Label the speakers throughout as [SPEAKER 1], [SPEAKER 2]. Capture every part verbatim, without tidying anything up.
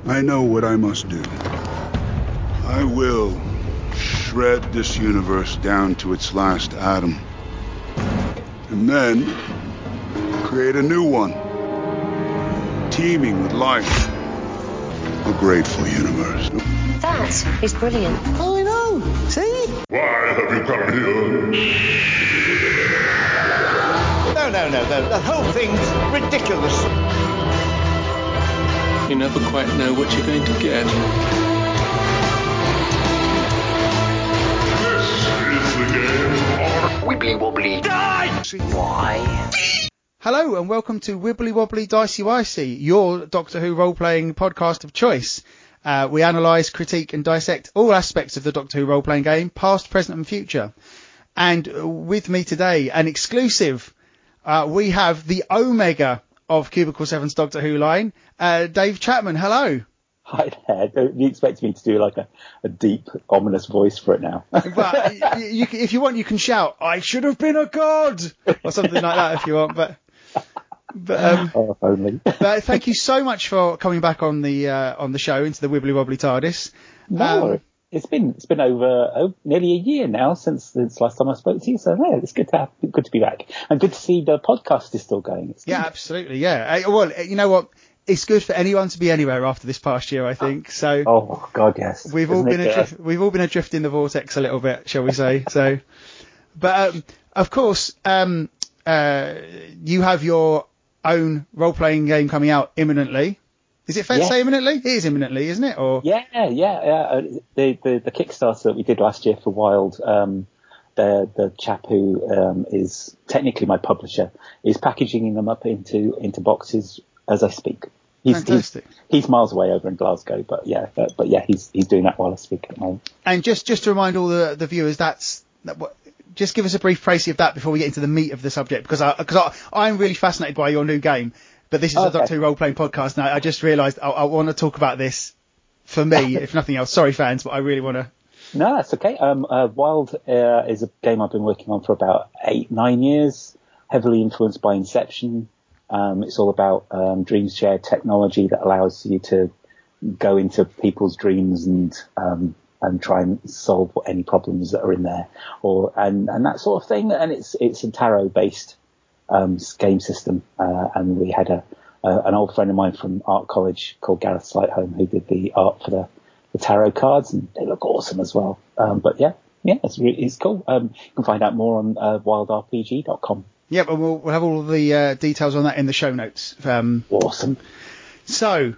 [SPEAKER 1] I know what I must do. I will shred this universe down to its last atom. And then create a new one, teeming with life. A grateful universe.
[SPEAKER 2] That is brilliant.
[SPEAKER 3] Oh, I know. See?
[SPEAKER 4] Why have you come here?
[SPEAKER 3] No, no, no, no. The whole thing's ridiculous.
[SPEAKER 5] You never quite know what you're going to get.
[SPEAKER 4] This is the game of
[SPEAKER 6] Wibbly wobbly.
[SPEAKER 3] Die!
[SPEAKER 6] Why?
[SPEAKER 7] Hello and welcome to Wibbly Wobbly Dicey Wicey, your Doctor Who role-playing podcast of choice. Uh, we analyse, critique and dissect all aspects of the Doctor Who role-playing game, past, present and future. And with me today, an exclusive, uh, we have the Omega of Cubicle seven's Doctor Who line, uh, Dave Chapman. Hello.
[SPEAKER 8] Hi there. Don't you expect me to do like a, a deep, ominous voice for it now?
[SPEAKER 7] Well, you, you, if you want, you can shout, "I should have been a god," or something like that if you want. But, but, um,
[SPEAKER 8] oh, if only.
[SPEAKER 7] but thank you so much for coming back on the uh, on the show into the Wibbly Wobbly TARDIS.
[SPEAKER 8] No,
[SPEAKER 7] Um,
[SPEAKER 8] it's been it's been over oh, nearly a year now since since last time I spoke to you. So yeah, it's good to have good to be back and good to see the podcast is still going. It's
[SPEAKER 7] yeah,
[SPEAKER 8] good.
[SPEAKER 7] absolutely. Yeah. Uh, Well, you know what? It's good for anyone to be anywhere after this past year, I think. So
[SPEAKER 8] Oh God, yes.
[SPEAKER 7] we've all
[SPEAKER 8] Isn't
[SPEAKER 7] been
[SPEAKER 8] it,
[SPEAKER 7] adrift,
[SPEAKER 8] uh,
[SPEAKER 7] we've all been adrift in the vortex a little bit, shall we say? So, but um, of course, um, uh, you have your own role-playing game coming out imminently. Is it fair
[SPEAKER 8] Yeah.
[SPEAKER 7] to say imminently? It is imminently, isn't it? Or
[SPEAKER 8] Yeah, yeah, yeah. Uh, the, the the Kickstarter that we did last year for Wild, um, the the chap who um, is technically my publisher is packaging them up into into boxes as I speak. He's,
[SPEAKER 7] Fantastic.
[SPEAKER 8] He's, he's miles away over in Glasgow, but yeah, but, but yeah, he's he's doing that while I speak at the moment.
[SPEAKER 7] And just just to remind all the the viewers, that's that, what, just give us a brief précis of that before we get into the meat of the subject, because I because I, I'm really fascinated by your new game. But this is
[SPEAKER 8] Okay.
[SPEAKER 7] a Doctor Who role-playing podcast, and I, I just realised I, I want to talk about this for me, if nothing else. Sorry, fans, but I really want to.
[SPEAKER 8] No, that's okay. Um, uh, Wild uh, is a game I've been working on for about eight, nine years, heavily influenced by Inception. Um, it's all about um, dream share technology that allows you to go into people's dreams and um, and try and solve any problems that are in there, or and, and that sort of thing. And it's it's a tarot-based um, game system. Uh, and we had a, a an old friend of mine from art college called Gareth Slightholme who did the art for the, the tarot cards, and they look awesome as well. Um, but yeah, yeah, it's really, it's cool. Um, you can find out more on uh, wild r p g dot com.
[SPEAKER 7] Yep, and we'll, we'll have all of the uh, details on that in the show notes. Um,
[SPEAKER 8] Awesome.
[SPEAKER 7] so,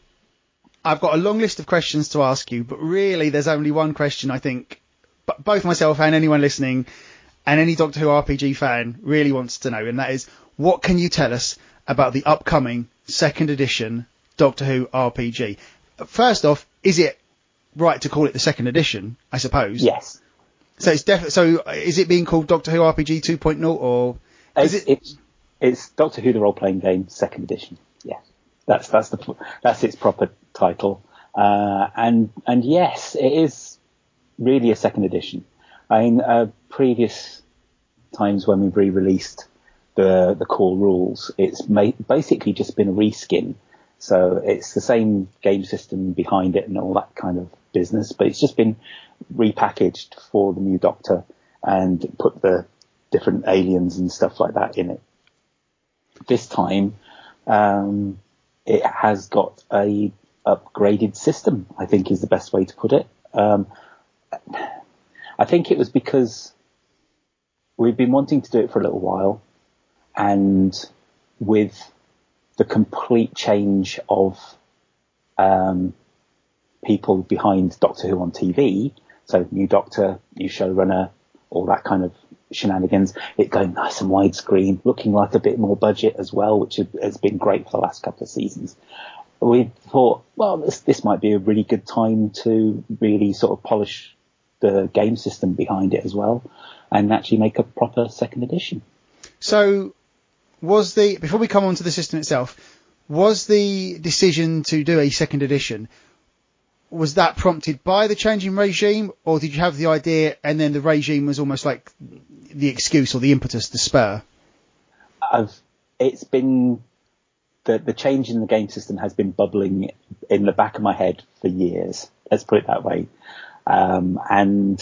[SPEAKER 7] I've got a long list of questions to ask you, but really there's only one question I think b- both myself and anyone listening and any Doctor Who R P G fan really wants to know, and that is, what can you tell us about the upcoming second edition Doctor Who R P G? First off, is it right to call it the second edition, I suppose?
[SPEAKER 8] Yes.
[SPEAKER 7] So it's def- so is it being called Doctor Who R P G two point oh, or
[SPEAKER 8] It's,
[SPEAKER 7] is it?
[SPEAKER 8] it's it's Doctor Who the role playing game second edition. Yeah, that's that's the that's its proper title. Uh, and and yes, it is really a second edition. I mean, uh, previous times when we've re-released the the core rules, it's ma- basically just been a reskin. So it's the same game system behind it and all that kind of business, but it's just been repackaged for the new Doctor and put the different aliens and stuff like that in it. This time, um, it has got a upgraded system, I think is the best way to put it. Um, I think it was because we've been wanting to do it for a little while, and with the complete change of um, people behind Doctor Who on T V, so new Doctor, new showrunner, all that kind of shenanigans, it going nice and widescreen, looking like a bit more budget as well, which has been great for the last couple of seasons. We thought, well, this this might be a really good time to really sort of polish the game system behind it as well, and actually make a proper second edition.
[SPEAKER 7] So, was the before we come on to the system itself, was the decision to do a second edition, was that prompted by the changing regime, or did you have the idea and then the regime was almost like the excuse or the impetus, the spur?
[SPEAKER 8] I've it's been the the change in the game system has been bubbling in the back of my head for years. Let's put it that way. Um, and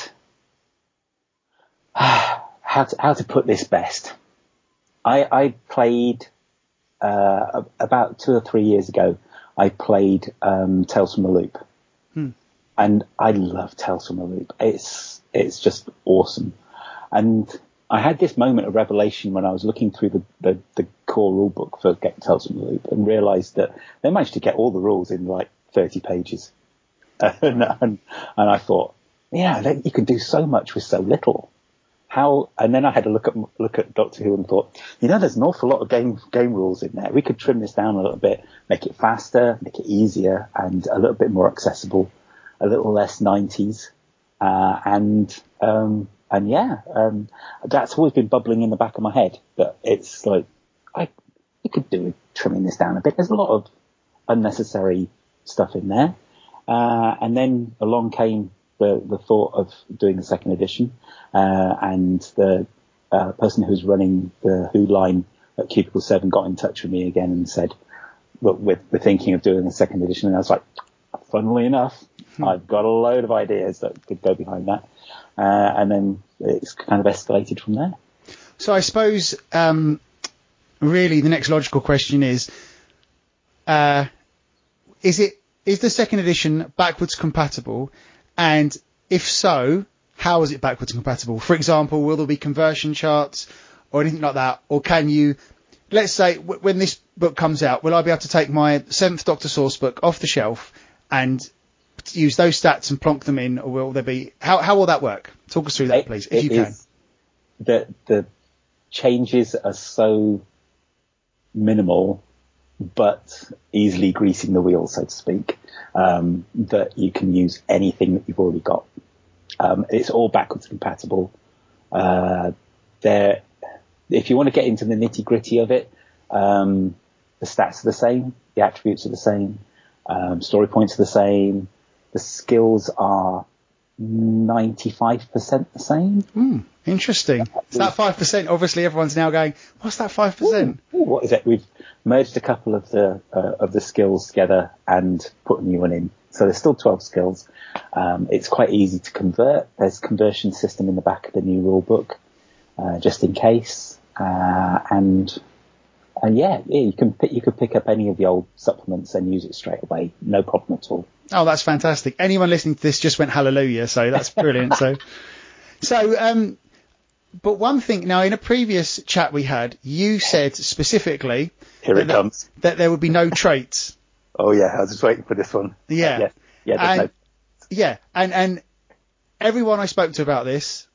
[SPEAKER 8] uh, how to how to put this best? I I played uh, about two or three years ago. I played um, Tales from the Loop, hmm. and I love Tales from the Loop. It's it's just awesome. And I had this moment of revelation when I was looking through the, the, the core rule book for Get Tales from the Loop and realised that they managed to get all the rules in like thirty pages. and, and, and I thought, yeah, they, you can do so much with so little. How? And then I had to look at look at Doctor Who and thought, you know, there's an awful lot of game game rules in there. We could trim this down a little bit, make it faster, make it easier, and a little bit more accessible, a little less nineties, uh, and um, and yeah, um, that's always been bubbling in the back of my head. That it's like I we could do with trimming this down a bit. There's a lot of unnecessary stuff in there, uh, and then along came the the thought of doing the second edition. Uh, and the uh, person who's running the Who line at Cubicle seven got in touch with me again and said, look, we're, we're thinking of doing a second edition. And I was like, funnily enough, hmm. I've got a load of ideas that could go behind that. Uh, and then it's kind of escalated from there.
[SPEAKER 7] So I suppose um, really the next logical question is, uh, is it is the second edition backwards compatible? And if so, how is it backwards compatible? For example, will there be conversion charts or anything like that? Or can you, let's say, w- when this book comes out, will I be able to take my seventh Doctor source book off the shelf and use those stats and plonk them in? Or will there be, how, how will that work? Talk us through that,
[SPEAKER 8] it,
[SPEAKER 7] please, if you can.
[SPEAKER 8] The, the changes are so minimal, but easily greasing the wheel, so to speak, um, that you can use anything that you've already got. Um, it's all backwards compatible. Uh, there, if you want to get into the nitty gritty of it, um, the stats are the same, the attributes are the same, um, story points are the same, the skills are ninety-five percent the same.
[SPEAKER 7] Mm, interesting. It's that five percent. Obviously, everyone's now going, what's that five percent?
[SPEAKER 8] Ooh, ooh, what is it? We've merged a couple of the uh, of the skills together and put a new one in. So there's still twelve skills. Um, it's quite easy to convert. There's a conversion system in the back of the new rule book, uh, just in case. Uh, and and yeah, yeah, you can pick, you could pick up any of the old supplements and use it straight away, no problem at all.
[SPEAKER 7] Oh, that's fantastic! Anyone listening to this just went hallelujah, so that's brilliant. so, so um, but one thing now, in a previous chat we had, you said specifically
[SPEAKER 8] here it
[SPEAKER 7] that,
[SPEAKER 8] comes
[SPEAKER 7] that there would be no traits.
[SPEAKER 8] Oh yeah, I was just waiting for this one.
[SPEAKER 7] Yeah,
[SPEAKER 8] uh, yeah, yeah,
[SPEAKER 7] and,
[SPEAKER 8] no.
[SPEAKER 7] yeah, and and everyone I spoke to about this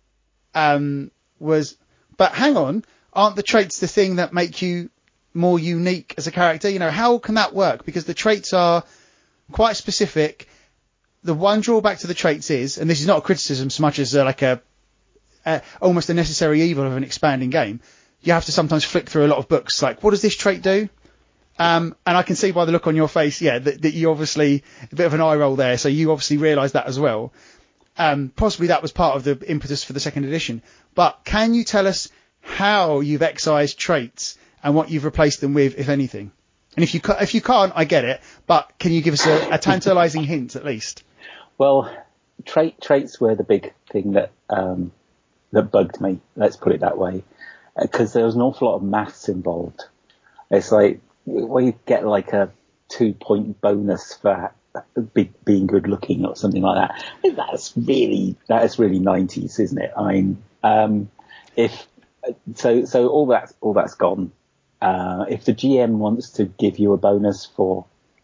[SPEAKER 7] um, was, but hang on, aren't the traits the thing that make you more unique as a character? You know, how can that work? Because the traits are quite specific. The one drawback to the traits is, and this is not a criticism so much as uh, like a, a almost a necessary evil of an expanding game. You have to sometimes flick through a lot of books. Like, what does this trait do? Um, and I can see by the look on your face, yeah, that, that you obviously, a bit of an eye roll there, so you obviously realised that as well. Um, possibly that was part of the impetus for the second edition. But can you tell us how you've excised traits and what you've replaced them with, if anything? And if you ca- if you can't, I get it, but can you give us a, a tantalising hint at least?
[SPEAKER 8] Well, trait, traits were the big thing that um, that bugged me, let's put it that way, because there was an awful lot of maths involved. It's like, well, you get like a two-point bonus for be, being good-looking or something like that. That's really that is really nineties, isn't it? I mean, um, if so, so all that all that's gone. Uh, if the G M wants to give you a bonus for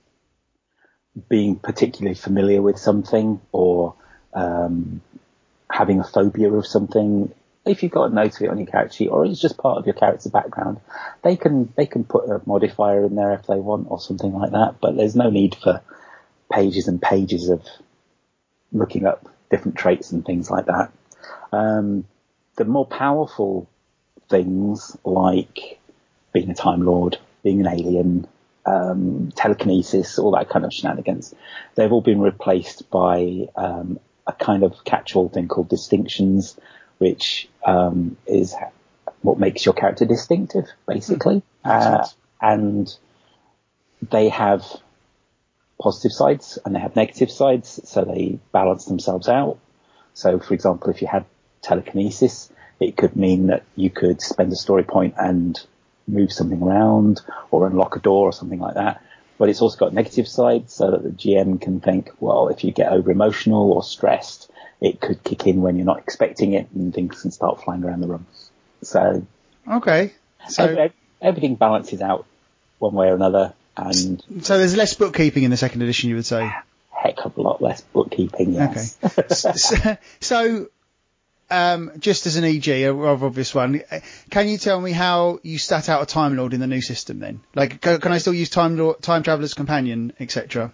[SPEAKER 8] being particularly familiar with something or um, having a phobia of something, if you've got a note of it on your character sheet, or it's just part of your character background, they can they can put a modifier in there if they want or something like that. But there's no need for pages and pages of looking up different traits and things like that. Um, the more powerful things, like being a Time Lord, being an alien, um, telekinesis, all that kind of shenanigans, they've all been replaced by um, a kind of catch-all thing called distinctions, which um, is what makes your character distinctive, basically.
[SPEAKER 7] Mm,
[SPEAKER 8] uh, and they have positive sides and they have negative sides, so they balance themselves out. So, for example, if you had telekinesis, it could mean that you could spend a story point and move something around or unlock a door or something like that. But it's also got negative sides, so that the G M can think, well, if you get over emotional or stressed, it could kick in when you're not expecting it and things can start flying around the room. So,
[SPEAKER 7] okay. So
[SPEAKER 8] every, everything balances out one way or another. And
[SPEAKER 7] so there's less bookkeeping in the second edition, you would say?
[SPEAKER 8] Heck of a lot less bookkeeping, yes.
[SPEAKER 7] Okay. so, so um, just as an E G, a rather obvious one, can you tell me how you stat out a Time Lord in the new system then? Like, can, can I still use Time Lord, Time Traveler's Companion, et cetera?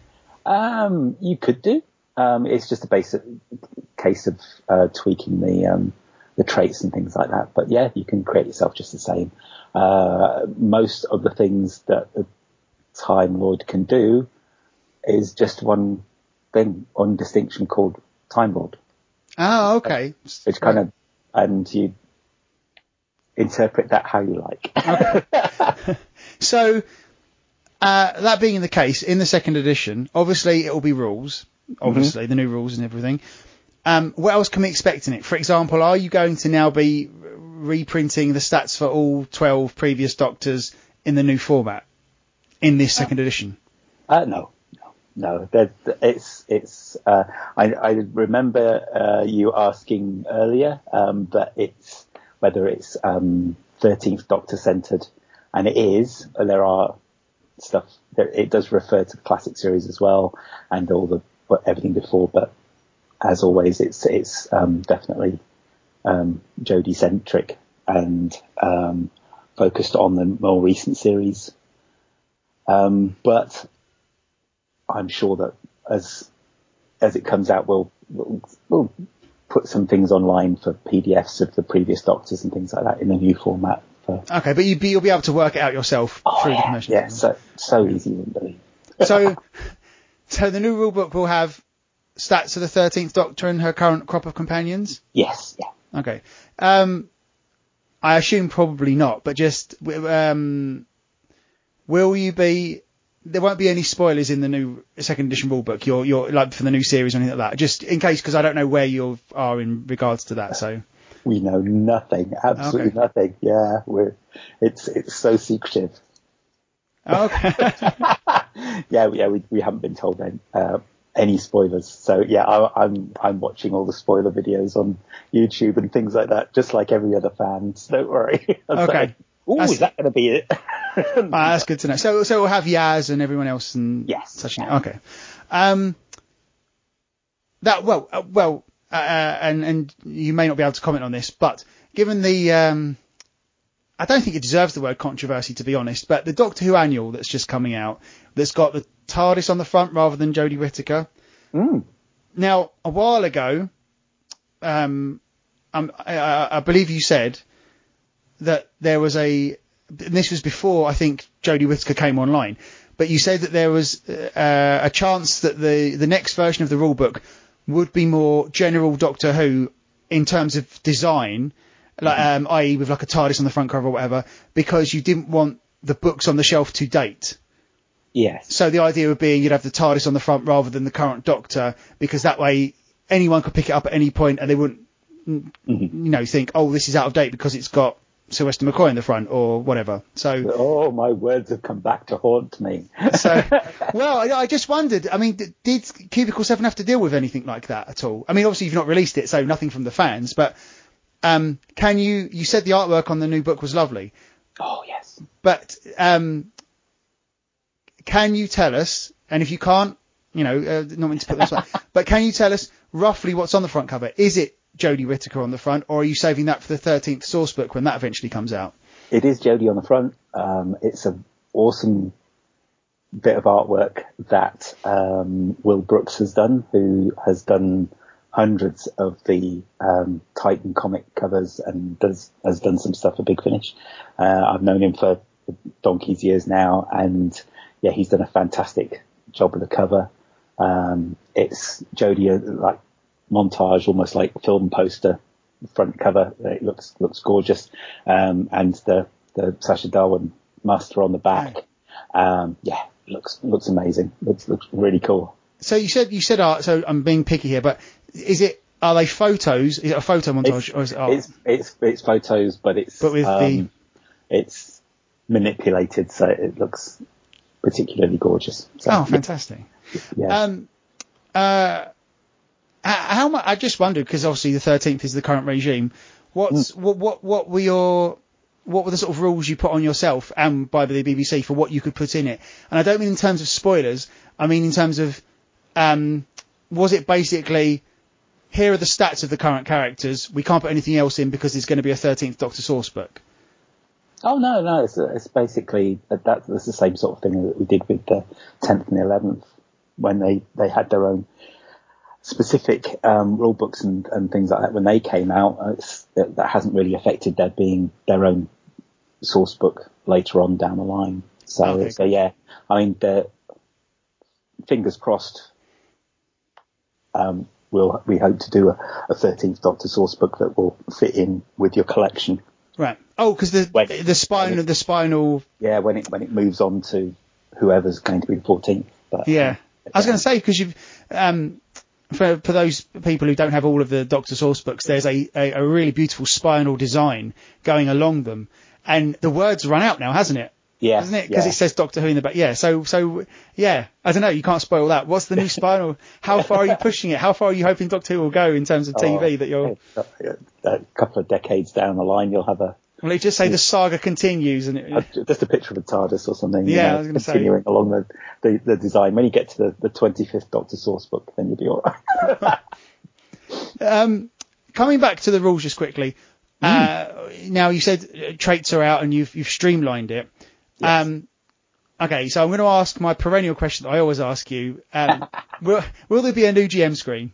[SPEAKER 8] Um, you could do. Um, it's just a basic case of uh, tweaking the um, the traits and things like that. But yeah, you can create yourself just the same. Uh, most of the things that the Time Lord can do is just one thing, one distinction called Time Lord.
[SPEAKER 7] Oh, okay.
[SPEAKER 8] Which kind of, and you interpret that how you like.
[SPEAKER 7] Okay. So, uh, that being the case, in the second edition, obviously it will be rules, obviously, mm-hmm. the new rules and everything. Um, what else can we expect in it? For example, are you going to now be reprinting the stats for all twelve previous Doctors in the new format in this second uh, edition?
[SPEAKER 8] Uh, no. No, it's it's. Uh, I, I remember uh, you asking earlier, um, but it's whether it's um, thirteenth Doctor centered, and it is. There are stuff that it does refer to the classic series as well, and all the everything before. But as always, it's it's um, definitely um, Jodie centric and um, focused on the more recent series. Um, but I'm sure that as as it comes out, we'll, we'll we'll put some things online for P D Fs of the previous Doctors and things like that in a new format. For...
[SPEAKER 7] Okay, but you'll be, you'll be able to work it out yourself
[SPEAKER 8] oh,
[SPEAKER 7] through
[SPEAKER 8] yeah,
[SPEAKER 7] the convention.
[SPEAKER 8] Yeah, so so easy, you wouldn't believe.
[SPEAKER 7] so, so the new rulebook will have stats of the thirteenth Doctor and her current crop of companions?
[SPEAKER 8] Yes, yeah.
[SPEAKER 7] Okay. Um, I assume probably not, but just um, will you be? There won't be any spoilers in the new second edition rulebook. You're, you're like for the new series or anything like that. Just in case, because I don't know where you are in regards to that. So
[SPEAKER 8] we know nothing, absolutely okay. nothing. Yeah, we're it's it's so secretive.
[SPEAKER 7] Oh, okay.
[SPEAKER 8] yeah, yeah, we we haven't been told any, uh, any spoilers. So yeah, I, I'm I'm watching all the spoiler videos on YouTube and things like that, just like every other fan. So don't worry.
[SPEAKER 7] Okay.
[SPEAKER 8] Oh, is that going to be it?
[SPEAKER 7] Ah, that's good to know. So, so we'll have Yaz and everyone else and
[SPEAKER 8] yes,
[SPEAKER 7] such. Yeah. Okay. Um, that well, uh, well, uh, and and you may not be able to comment on this, but given the, um, I don't think it deserves the word controversy, to be honest. But the Doctor Who annual that's just coming out, that's got the TARDIS on the front rather than Jodie Whittaker.
[SPEAKER 8] Mm.
[SPEAKER 7] Now, a while ago, um, um I, I believe you said that there was a, and this was before I think Jodie Whittaker came online, but you said that there was uh, a chance that the, the next version of the rulebook would be more general Doctor Who in terms of design, like um, that is with like a TARDIS on the front cover or whatever, because you didn't want the books on the shelf to date.
[SPEAKER 8] Yes.
[SPEAKER 7] So the idea would be you'd have the TARDIS on the front rather than the current Doctor, because that way anyone could pick it up at any point and they wouldn't, mm-hmm. you know, think, oh, this is out of date because it's got Sylvester McCoy in the front or whatever. So,
[SPEAKER 8] oh, my words have come back to haunt me.
[SPEAKER 7] so, well, I, I just wondered. I mean, did Cubicle Seven have to deal with anything like that at all? I mean, obviously you've not released it, so nothing from the fans. But um, can you? You said the artwork on the new book was lovely.
[SPEAKER 8] Oh yes.
[SPEAKER 7] But um, can you tell us? And if you can't, you know, uh, not meant to put this way, but can you tell us roughly what's on the front cover? Is it Jodie Whittaker on the front, or are you saving that for the thirteenth source book when that eventually comes out?
[SPEAKER 8] It is Jodie on the front. Um, it's an awesome bit of artwork that um, Will Brooks has done, who has done hundreds of the um, Titan comic covers and does has done some stuff for Big Finish. Uh, I've known him for donkey's years now, and yeah, he's done a fantastic job with the cover. Um, it's Jodie, like, montage, almost like film poster front cover. It looks looks gorgeous, um, and the the Sacha Darwin master on the back. Um, yeah, looks looks amazing. Looks looks really cool.
[SPEAKER 7] So you said you said art. So I'm being picky here, but is it are they photos? Is it a photo montage
[SPEAKER 8] It's,
[SPEAKER 7] or is it art?
[SPEAKER 8] It's it's it's photos, but it's
[SPEAKER 7] But with
[SPEAKER 8] um,
[SPEAKER 7] the
[SPEAKER 8] it's manipulated, so it looks particularly gorgeous. So,
[SPEAKER 7] oh, fantastic.
[SPEAKER 8] Yeah.
[SPEAKER 7] Um, uh, how much? I just wondered because obviously the thirteenth is the current regime. What's
[SPEAKER 8] Mm.
[SPEAKER 7] what what what were your what were the sort of rules you put on yourself and by the B B C for what you could put in it? And I don't mean in terms of spoilers. I mean in terms of um, was it basically here are the stats of the current characters. We can't put anything else in because there's going to be a thirteenth Doctor source book.
[SPEAKER 8] Oh no, no, it's, it's basically that. That's the same sort of thing that we did with the tenth and the eleventh when they, they had their own specific um, rule books and, and things like that when they came out. It's, that, that hasn't really affected there being their own source book later on down the line. So,
[SPEAKER 7] Okay,
[SPEAKER 8] so
[SPEAKER 7] cool.
[SPEAKER 8] yeah, I mean, the, fingers crossed. Um, we'll we hope to do a, a thirteenth Doctor source book that will fit in with your collection.
[SPEAKER 7] Right. Oh, because the
[SPEAKER 8] When-
[SPEAKER 7] the spinal the spinal.
[SPEAKER 8] Yeah, when it when it moves on to whoever's going to be the fourteenth. But
[SPEAKER 7] Yeah.
[SPEAKER 8] um,
[SPEAKER 7] I was going to say because you've um for for those people who don't have all of the Doctor source books, there's a, a, a really beautiful spinal design going along them, and the word's run out now, hasn't it?
[SPEAKER 8] yeah,
[SPEAKER 7] Hasn't it? Because
[SPEAKER 8] yeah.
[SPEAKER 7] it says Doctor Who in the back. Yeah. So so yeah. I don't know. You can't spoil that. What's the new spinal? How far are you pushing it? How far are you hoping Doctor Who will go in terms of T V
[SPEAKER 8] Oh,
[SPEAKER 7] that you're?
[SPEAKER 8] a couple of decades down the line, you'll have a
[SPEAKER 7] Well, it just say the saga continues, and it,
[SPEAKER 8] a- just a picture of a TARDIS or something. you
[SPEAKER 7] Yeah,
[SPEAKER 8] know,
[SPEAKER 7] I was gonna say.
[SPEAKER 8] continuing along the, the, the design. When you get to the, the twenty-fifth Doctor source book, then you'll be all right.
[SPEAKER 7] Um, coming back to the rules just quickly. Uh, now you said uh, traits are out and you've you've streamlined it.
[SPEAKER 8] Yes.
[SPEAKER 7] Um, okay, so I'm going to ask my perennial question that I always ask you. Um, will will there be a new G M screen?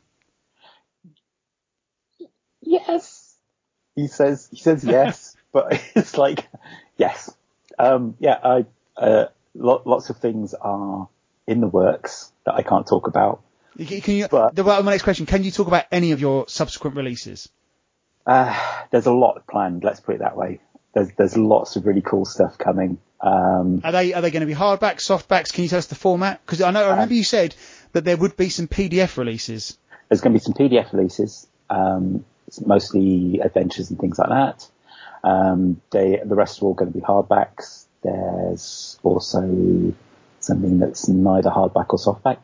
[SPEAKER 8] Yes. He says he says yes, but it's like yes. Um, yeah, I uh, lo- lots of things are in the works that I can't talk about.
[SPEAKER 7] Can can you?
[SPEAKER 8] But-
[SPEAKER 7] the, well, my next question: can you talk about any of your subsequent releases?
[SPEAKER 8] Uh, there's a lot planned. Let's put it that way. There's there's lots of really cool stuff coming. Um,
[SPEAKER 7] Are they are they going to be hardbacks, softbacks? Can you tell us the format? Because I know I remember you said that there would be some P D F releases.
[SPEAKER 8] there's going to be some P D F releases, um, it's mostly adventures and things like that. Um, they the rest are all going to be hardbacks. There's also something that's neither hardback or softback,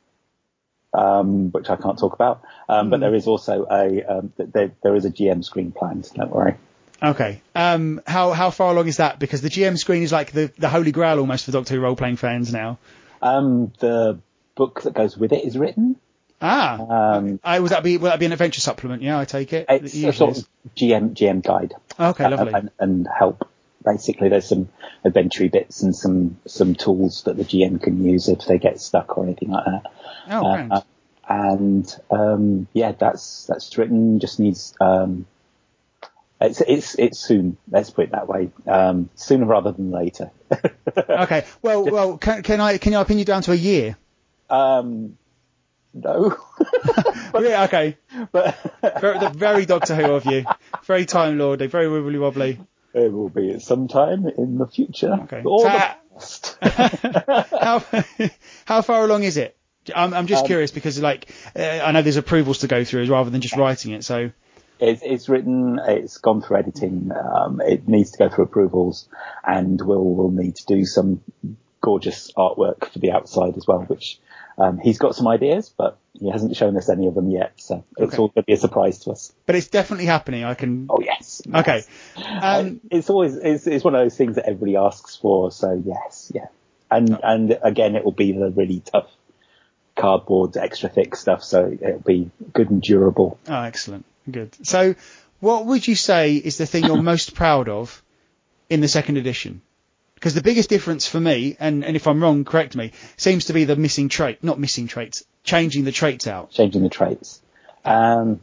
[SPEAKER 8] um, which I can't talk about. Um,
[SPEAKER 7] Mm.
[SPEAKER 8] But there is also a um, th- there, there is a G M screen planned. Don't worry.
[SPEAKER 7] Okay. Um, how how far along is that? Because the G M screen is like the, the holy grail almost for Doctor Who role playing fans now.
[SPEAKER 8] Um, the book that goes with it is written.
[SPEAKER 7] Ah.
[SPEAKER 8] Um,
[SPEAKER 7] I, would that be will that be an adventure supplement? Yeah, I take it.
[SPEAKER 8] It's
[SPEAKER 7] It
[SPEAKER 8] a
[SPEAKER 7] usually
[SPEAKER 8] sort
[SPEAKER 7] is.
[SPEAKER 8] of G M G M guide.
[SPEAKER 7] Okay,
[SPEAKER 8] uh,
[SPEAKER 7] lovely.
[SPEAKER 8] and, and help. Basically, there's some adventure bits and some some tools that the G M can use if they get stuck or anything like that.
[SPEAKER 7] Oh,
[SPEAKER 8] Uh,
[SPEAKER 7] grand.
[SPEAKER 8] and um, yeah, that's that's written. Just needs um, it's it's it's soon. Let's put it that way. Um, sooner rather than later.
[SPEAKER 7] Okay. Well, well, can, can I can I pin you down to a year?
[SPEAKER 8] Um, no,
[SPEAKER 7] Yeah. Okay.
[SPEAKER 8] but
[SPEAKER 7] Very, the very Doctor Who of you. Very Time Lord. Very wibbly wobbly.
[SPEAKER 8] it will be at some time in the future
[SPEAKER 7] Okay.
[SPEAKER 8] or
[SPEAKER 7] So,
[SPEAKER 8] the
[SPEAKER 7] uh,
[SPEAKER 8] past.
[SPEAKER 7] how how far along is it? I'm I'm just
[SPEAKER 8] Um,
[SPEAKER 7] curious because like uh, I know there's approvals to go through rather than just writing it. So
[SPEAKER 8] It's, it's written, it's gone through editing, um, it needs to go through approvals, and we'll, we'll need to do some gorgeous artwork for the outside as well, which um, he's got some ideas, but he hasn't shown us any of them yet, so it's
[SPEAKER 7] Okay.
[SPEAKER 8] all going to be a surprise to us.
[SPEAKER 7] but it's definitely happening. I can.
[SPEAKER 8] Oh, yes.
[SPEAKER 7] Okay.
[SPEAKER 8] yes.
[SPEAKER 7] Um,
[SPEAKER 8] it's always, it's, it's one of those things that everybody asks for, so yes, yeah. And,
[SPEAKER 7] Oh.
[SPEAKER 8] and again, it will be the really tough cardboard, extra thick stuff, so it'll be good and durable.
[SPEAKER 7] Oh, excellent. Good. So, what would you say is the thing you're most proud of in the second edition? Because the biggest difference for me, and, and if I'm wrong, correct me, seems to be the missing trait, not missing traits, changing the traits out.
[SPEAKER 8] Changing the traits. Um,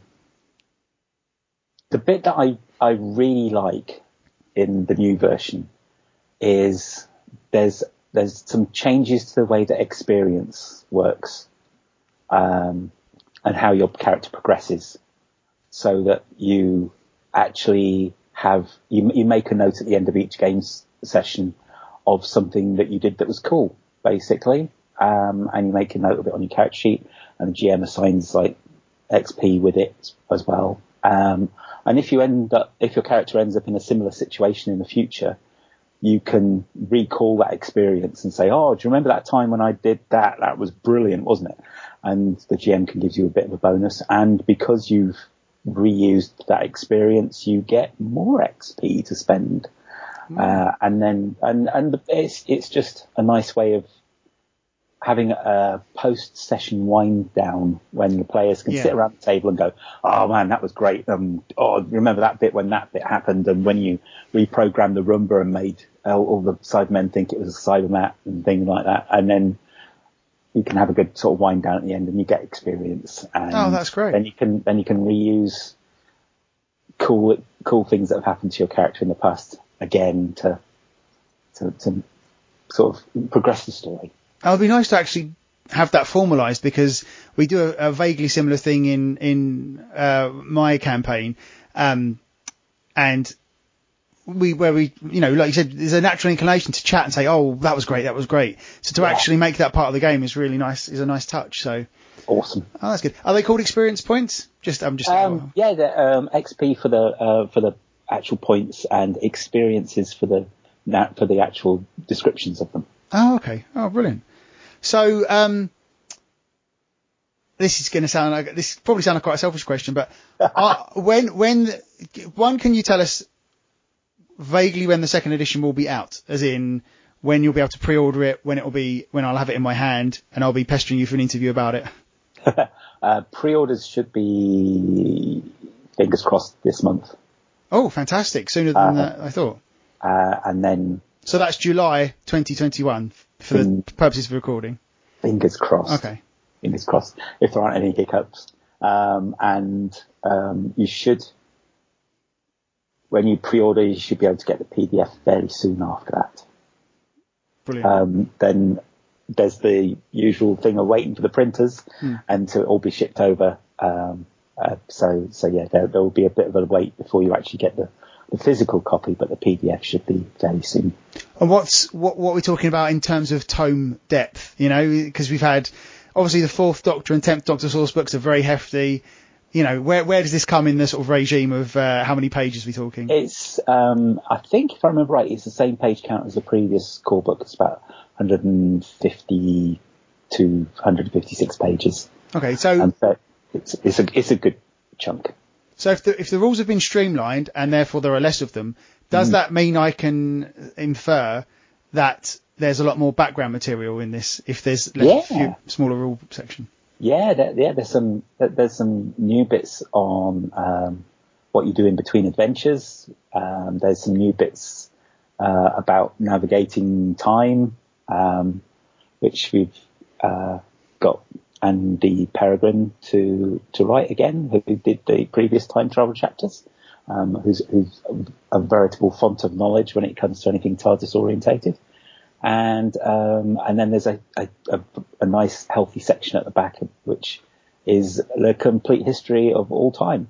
[SPEAKER 8] the bit that I, I really like in the new version is there's there's some changes to the way that experience works, um, and how your character progresses, so that you actually have you, you make a note at the end of each game s- session of something that you did that was cool, basically. Um, and you make a note of it on your character sheet, and the G M assigns like X P with it as well. Um, and if you end up, if your character ends up in a similar situation in the future, you can recall that experience and say, oh, do you remember that time when I did that? That was brilliant, wasn't it? And the G M can give you a bit of a bonus. And because you've reused that experience, you get more X P to spend. Mm. Uh, and then, and, and it's, it's just a nice way of having a post-session wind down when the players can yeah. sit around the table and go, oh man, that was great. Um, oh, remember that bit when that bit happened, and when you reprogrammed the Roomba and made uh, all the Cybermen think it was a Cybermat and things like that. And then you can have a good sort of wind down at the end, and you get experience. And
[SPEAKER 7] oh, that's great.
[SPEAKER 8] Then you can then you can reuse cool cool things that have happened to your character in the past again to to, to sort of progress the story.
[SPEAKER 7] Oh, it'd be nice to actually have that formalised, because we do a, a vaguely similar thing in in uh, my campaign, um, and we where we you know like you said, there's a natural inclination to chat and say, oh, that was great, that was great. So to yeah. actually make that part of the game is really nice, is a nice touch. So
[SPEAKER 8] awesome.
[SPEAKER 7] Oh, that's good. Are they called experience points? Just I'm just
[SPEAKER 8] um, yeah, the um, X P for the uh, for the actual points, and experiences for the for the actual descriptions of them.
[SPEAKER 7] Oh, okay. Oh, brilliant. So, um, this is going to sound like, this probably sound like quite a selfish question, but uh, when, when, one, can you tell us vaguely when the second edition will be out? As in, when you'll be able to pre-order it, when it will be, when I'll have it in my hand, and I'll be pestering you for an interview about it?
[SPEAKER 8] uh, pre-orders should be, fingers crossed, this month.
[SPEAKER 7] Oh, fantastic. Sooner than uh, that, I thought.
[SPEAKER 8] Uh, and then...
[SPEAKER 7] So that's July twenty twenty-one for the purposes of recording.
[SPEAKER 8] Fingers crossed.
[SPEAKER 7] Okay.
[SPEAKER 8] Fingers crossed. If there aren't any hiccups. Um, and um, you should, when you pre-order, you should be able to get the P D F fairly soon after that.
[SPEAKER 7] Brilliant.
[SPEAKER 8] Um, then there's the usual thing of waiting for the printers hmm. and to all be shipped over. Um, uh, so, so yeah, there, there will be a bit of a wait before you actually get the the physical copy, but the P D F should be fairly soon.
[SPEAKER 7] And what's what what we're talking about in terms of tome depth? You know, because we've had obviously the Fourth Doctor and Tenth Doctor source books are very hefty. You know, where where does this come in the sort of regime of uh, how many pages are we talking?
[SPEAKER 8] It's um, I think if I remember right, it's the same page count as the previous core book. It's about one hundred fifty to one hundred fifty-six pages.
[SPEAKER 7] Okay, so,
[SPEAKER 8] um, so it's it's a it's a good chunk.
[SPEAKER 7] So if the if the rules have been streamlined and therefore there are less of them, does mm. that mean I can infer that there's a lot more background material in this if there's less,
[SPEAKER 8] yeah.
[SPEAKER 7] few, smaller rule section?
[SPEAKER 8] Yeah, there, yeah. There's some there's some new bits on um, what you do in between adventures. Um, there's some new bits uh, about navigating time, um, which we've uh, got Andy Peregrine to to write again, who did the previous time travel chapters, um, who's, who's a veritable font of knowledge when it comes to anything TARDIS orientated. And um, and then there's a, a, a, a nice healthy section at the back, which is the complete history of all time.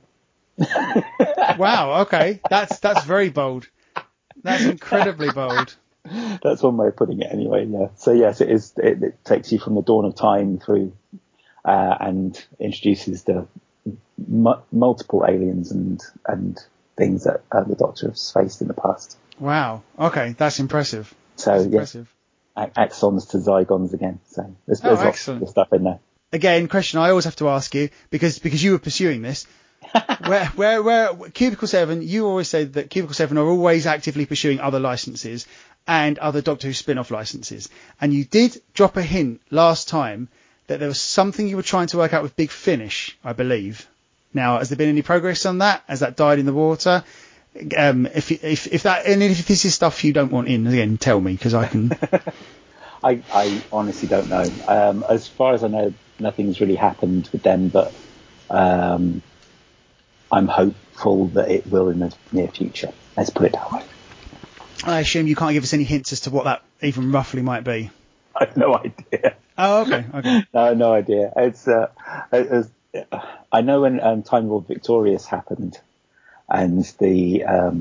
[SPEAKER 7] Wow. Okay, that's that's very bold. That's incredibly bold.
[SPEAKER 8] That's one way of putting it, anyway. Yeah. So yes, it is. It, it takes you from the dawn of time through, uh, and introduces the m- multiple aliens and and things that uh, the Doctor has faced in the past.
[SPEAKER 7] Wow. Okay, that's impressive.
[SPEAKER 8] So
[SPEAKER 7] that's
[SPEAKER 8] yeah,
[SPEAKER 7] impressive.
[SPEAKER 8] Axons to Zygons again. So there's,
[SPEAKER 7] oh,
[SPEAKER 8] there's lots of stuff in there.
[SPEAKER 7] Again, question I always have to ask you because because you were pursuing this. where, where, where, Cubicle seven, you always said that Cubicle seven are always actively pursuing other licenses and other Doctor Who spin-off licenses. And you did drop a hint last time that there was something you were trying to work out with Big Finish, I believe. Now, has there been any progress on that? Has that died in the water? Um, if, if, if that, and if this is stuff you don't want in, again, tell me, because I can.
[SPEAKER 8] I, I honestly don't know. Um, as far as I know, nothing's really happened with them, but, um, I'm hopeful that it will in the near future. Let's put it that way.
[SPEAKER 7] I assume you can't give us any hints as to what that even roughly might be.
[SPEAKER 8] I have no idea.
[SPEAKER 7] Oh, okay, okay.
[SPEAKER 8] no, no idea. It's, uh, it's, I know when um, Time Lord Victorious happened, and the um,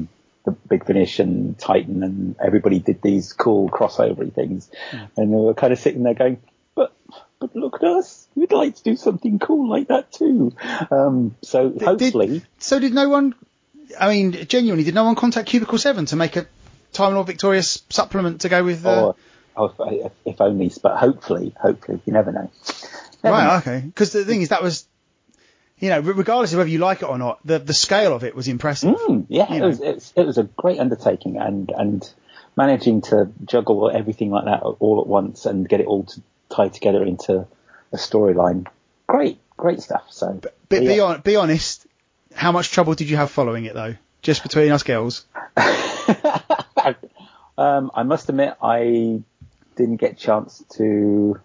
[SPEAKER 8] the Big Finish and Titan and everybody did these cool crossover things, mm. and they were kind of sitting there going, but but look at us, we'd like to do something cool like that too. Um, so did, hopefully,
[SPEAKER 7] did, so did no one? I mean, genuinely, did no one contact Cubicle Seven to make a Time Lord Victorious supplement to go with? Uh...
[SPEAKER 8] Or, oh, if, if only, but hopefully, hopefully, you never know. Never
[SPEAKER 7] right,
[SPEAKER 8] know.
[SPEAKER 7] okay. Because the thing is, that was, you know, regardless of whether you like it or not, the the scale of it was impressive.
[SPEAKER 8] Mm, yeah, it was, it was it was a great undertaking, and and managing to juggle everything like that all at once and get it all to tie together into a storyline, great, great stuff. So,
[SPEAKER 7] but, but
[SPEAKER 8] yeah.
[SPEAKER 7] be on, be honest, how much trouble did you have following it though? Just between us girls.
[SPEAKER 8] um, I must admit, I didn't get a chance to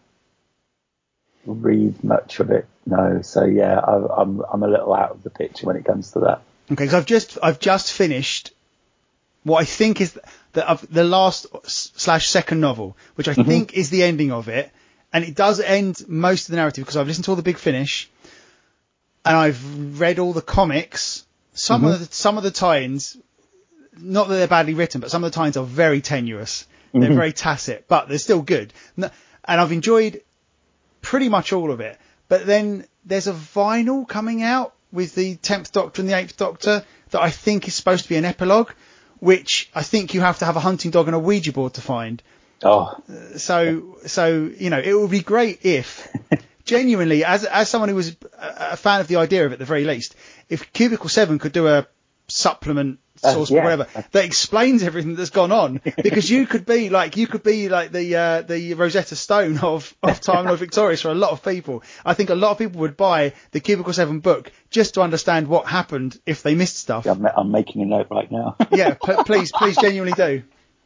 [SPEAKER 8] read much of it. No, so yeah, I, I'm I'm a little out of the picture when it comes to that.
[SPEAKER 7] Okay, because I've just I've just finished what I think is the of the last slash second novel, which I mm-hmm. think is the ending of it, and it does end most of the narrative because I've listened to all the Big Finish, and I've read all the comics. Some mm-hmm. of the some of the tie-ins, not that they're badly written, but some of the tie-ins are very tenuous. They're mm-hmm. very tacit, but they're still good, and I've enjoyed pretty much all of it. But then there's a vinyl coming out with the tenth Doctor and the eighth Doctor that I think is supposed to be an epilogue, which I think you have to have a hunting dog and a Ouija board to find.
[SPEAKER 8] Oh.
[SPEAKER 7] So, so, you know, it would be great if, genuinely, as as someone who was a, a fan of the idea of it at the very least, if Cubicle seven could do a supplement, source, uh, yeah. whatever, that explains everything that's gone on, because you could be like, you could be like the, uh, the Rosetta Stone of, of Time Lord Victorious for a lot of people. I think a lot of people would buy the Cubicle seven book just to understand what happened if they missed stuff.
[SPEAKER 8] I'm, I'm making a note right now.
[SPEAKER 7] yeah, p- please, please genuinely do.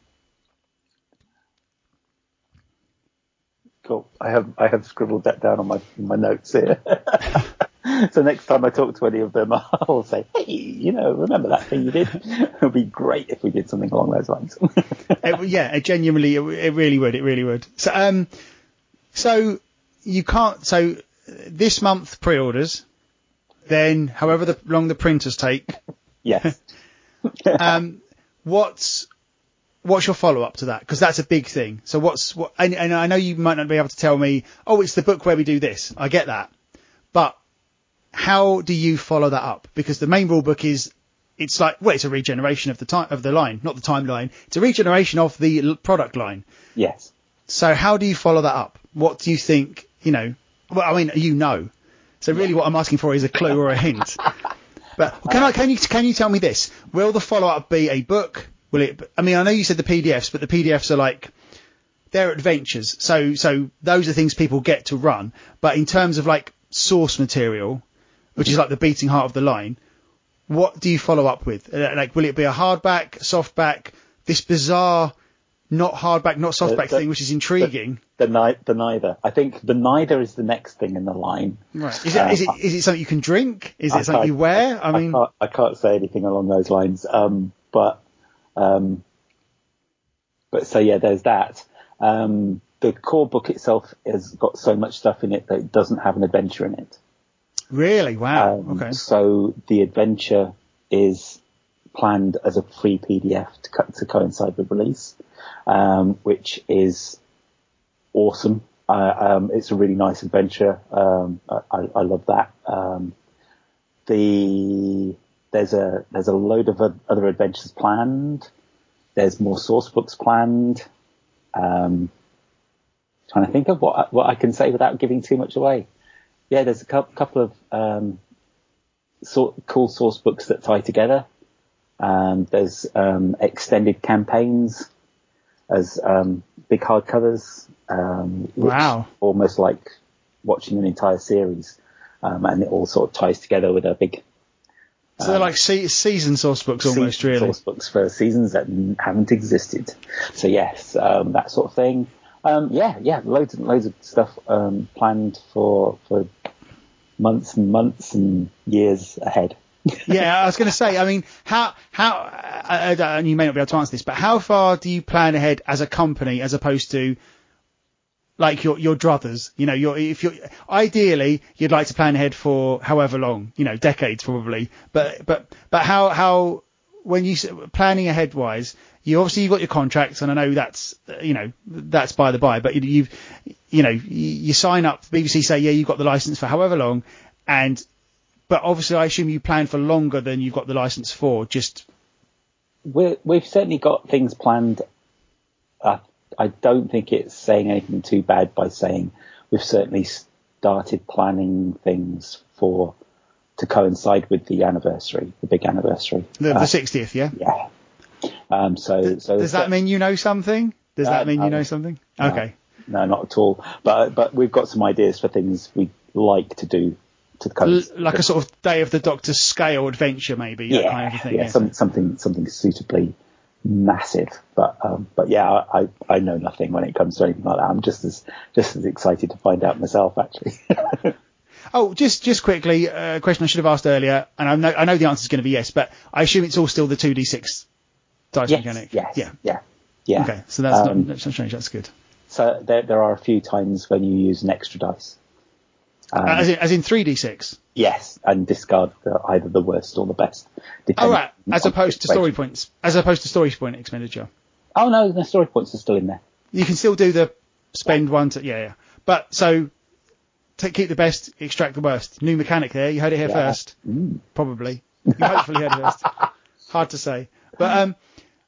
[SPEAKER 8] Cool. I have, I have scribbled that down on my, my notes here. So next time I talk to any of them, I'll say, hey, you know, remember that thing you did? It would be great if we did something along those lines.
[SPEAKER 7] it, yeah, it genuinely, it, it really would. It really would. So, um, so you can't, so this month pre-orders, then however the, long the printers take.
[SPEAKER 8] Yes.
[SPEAKER 7] um, what's, what's your follow up to that? Because that's a big thing. So what's, what, and, and I know you might not be able to tell me, oh, it's the book where we do this. I get that. But how do you follow that up? Because the main rule book is, it's like, well, it's a regeneration of the time of the line, not the timeline. It's a regeneration of the l- product line.
[SPEAKER 8] Yes.
[SPEAKER 7] So how do you follow that up? What do you think? You know, well, I mean, you know. So really, what I'm asking for is a clue or a hint. But can I? Can you? Can you tell me this? Will the follow up be a book? Will it? I mean, I know you said the P D Fs, but the P D Fs are like, they're adventures. So so those are things people get to run. But in terms of like source material, which is like the beating heart of the line, what do you follow up with? Like, will it be a hardback, softback, this bizarre, not hardback, not softback the, the, thing, which is intriguing?
[SPEAKER 8] The, the, ni- the neither. I think the neither is the next thing in the line.
[SPEAKER 7] Right. Is it, uh, is it, is it something you can drink? Is it I something you wear? I,
[SPEAKER 8] I
[SPEAKER 7] mean,
[SPEAKER 8] I can't, I can't say anything along those lines. Um, but, um, but so yeah, there's that. Um, the core book itself has got so much stuff in it that it doesn't have an adventure in it.
[SPEAKER 7] Really? Wow.
[SPEAKER 8] Um,
[SPEAKER 7] okay.
[SPEAKER 8] So the adventure is planned as a free P D F to, co- to coincide with release, um, which is awesome. Uh, um, it's a really nice adventure. Um, I, I love that. Um, the there's a there's a load of other adventures planned. There's more source books planned. Um, trying to think of what what I can say without giving too much away. Yeah, there's a couple of um, sort cool source books that tie together. Um, there's um, extended campaigns as um, big hardcovers, um, which
[SPEAKER 7] wow,
[SPEAKER 8] almost like watching an entire series, um, and it all sort of ties together with a big.
[SPEAKER 7] So they're
[SPEAKER 8] um,
[SPEAKER 7] like se- season source books almost,
[SPEAKER 8] season
[SPEAKER 7] really.
[SPEAKER 8] Source books for seasons that haven't existed. So yes, um, that sort of thing. Um, yeah, yeah, loads and loads of stuff um, planned for for months and months and years ahead.
[SPEAKER 7] Yeah, I was going to say, I mean, how how uh, and you may not be able to answer this, but how far do you plan ahead as a company as opposed to like your your druthers? You know, your if you're ideally you'd like to plan ahead for however long, you know, decades probably. But but but how how when you s- planning ahead wise, you obviously you've got your contracts, and I know that's uh, you know that's by the by, but you, you've you know you, you sign up. B B C say yeah you've got the license for however long, and but obviously I assume you plan for longer than you've got the license for. Just
[SPEAKER 8] We're, we've certainly got things planned. Uh, I don't think it's saying anything too bad by saying we've certainly started planning things for to coincide with the anniversary, the big anniversary,
[SPEAKER 7] the,
[SPEAKER 8] uh,
[SPEAKER 7] the sixtieth, yeah.
[SPEAKER 8] Yeah. Um, so,
[SPEAKER 7] Th-
[SPEAKER 8] so
[SPEAKER 7] does that mean you know something? Does
[SPEAKER 8] Uh,
[SPEAKER 7] that mean you
[SPEAKER 8] no.
[SPEAKER 7] know something?
[SPEAKER 8] No.
[SPEAKER 7] Okay.
[SPEAKER 8] No, not at all. But but we've got some ideas for things we'd like to do to
[SPEAKER 7] L-
[SPEAKER 8] coincide.
[SPEAKER 7] like a sort of Day of the Doctor scale adventure, maybe.
[SPEAKER 8] yeah,
[SPEAKER 7] That kind of a thing.
[SPEAKER 8] yeah,
[SPEAKER 7] Yeah.
[SPEAKER 8] some, something something suitably massive. But um, but yeah, I, I I know nothing when it comes to anything like that. I'm just as just as excited to find out myself, actually.
[SPEAKER 7] Oh, just just quickly, uh, a question I should have asked earlier, and I know I know the answer is going to be yes, but I assume it's all still the two d six dice
[SPEAKER 8] yes,
[SPEAKER 7] mechanic.
[SPEAKER 8] yes,
[SPEAKER 7] Yeah.
[SPEAKER 8] yeah, yeah.
[SPEAKER 7] Okay, so that's
[SPEAKER 8] Um,
[SPEAKER 7] not that's not strange. That's good.
[SPEAKER 8] So there there are a few times when you use an extra dice. Um,
[SPEAKER 7] Uh, as in as in three d six.
[SPEAKER 8] Yes, and discard the, either the worst or the best.
[SPEAKER 7] Oh
[SPEAKER 8] depending
[SPEAKER 7] right, as
[SPEAKER 8] on the
[SPEAKER 7] opposed to story
[SPEAKER 8] situation.
[SPEAKER 7] points, as opposed to story point expenditure.
[SPEAKER 8] Oh no, the story points are still in there.
[SPEAKER 7] You can still do the spend one to yeah, yeah. But so to keep the best, extract the worst. New mechanic there. You heard it here
[SPEAKER 8] Yeah.
[SPEAKER 7] first. Probably. You hopefully heard it first. Hard to say. But um,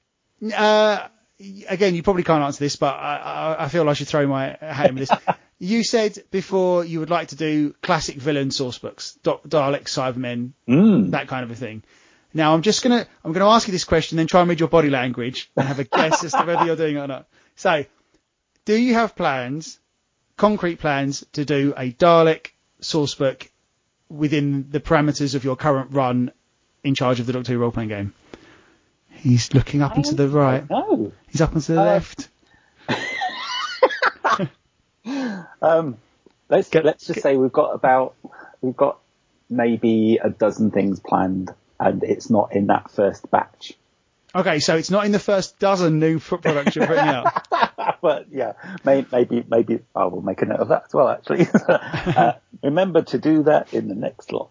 [SPEAKER 7] uh, again, you probably can't answer this, but I, I, I feel I should throw my hat in with this. You said before you would like to do classic villain source books, Do- Daleks, Cybermen,
[SPEAKER 8] Mm.
[SPEAKER 7] that kind of a thing. Now I'm just gonna I'm gonna ask you this question, then try and read your body language and have a guess as to whether you're doing it or not. So, do you have plans, concrete plans, to do a Dalek source book within the parameters of your current run in charge of the Doctor Who role playing game? He's looking up and to the right.
[SPEAKER 8] No.
[SPEAKER 7] He's up and to the
[SPEAKER 8] Uh,
[SPEAKER 7] left.
[SPEAKER 8] Um, let's
[SPEAKER 7] Get-
[SPEAKER 8] let's just
[SPEAKER 7] get-
[SPEAKER 8] say we've got about we've got maybe a dozen things planned, and it's not in that first batch.
[SPEAKER 7] Okay, so it's not in the first dozen new pro- products you're putting out.
[SPEAKER 8] But yeah, may, maybe maybe I will make a note of that as well. Actually, uh, remember to do that in the next lot.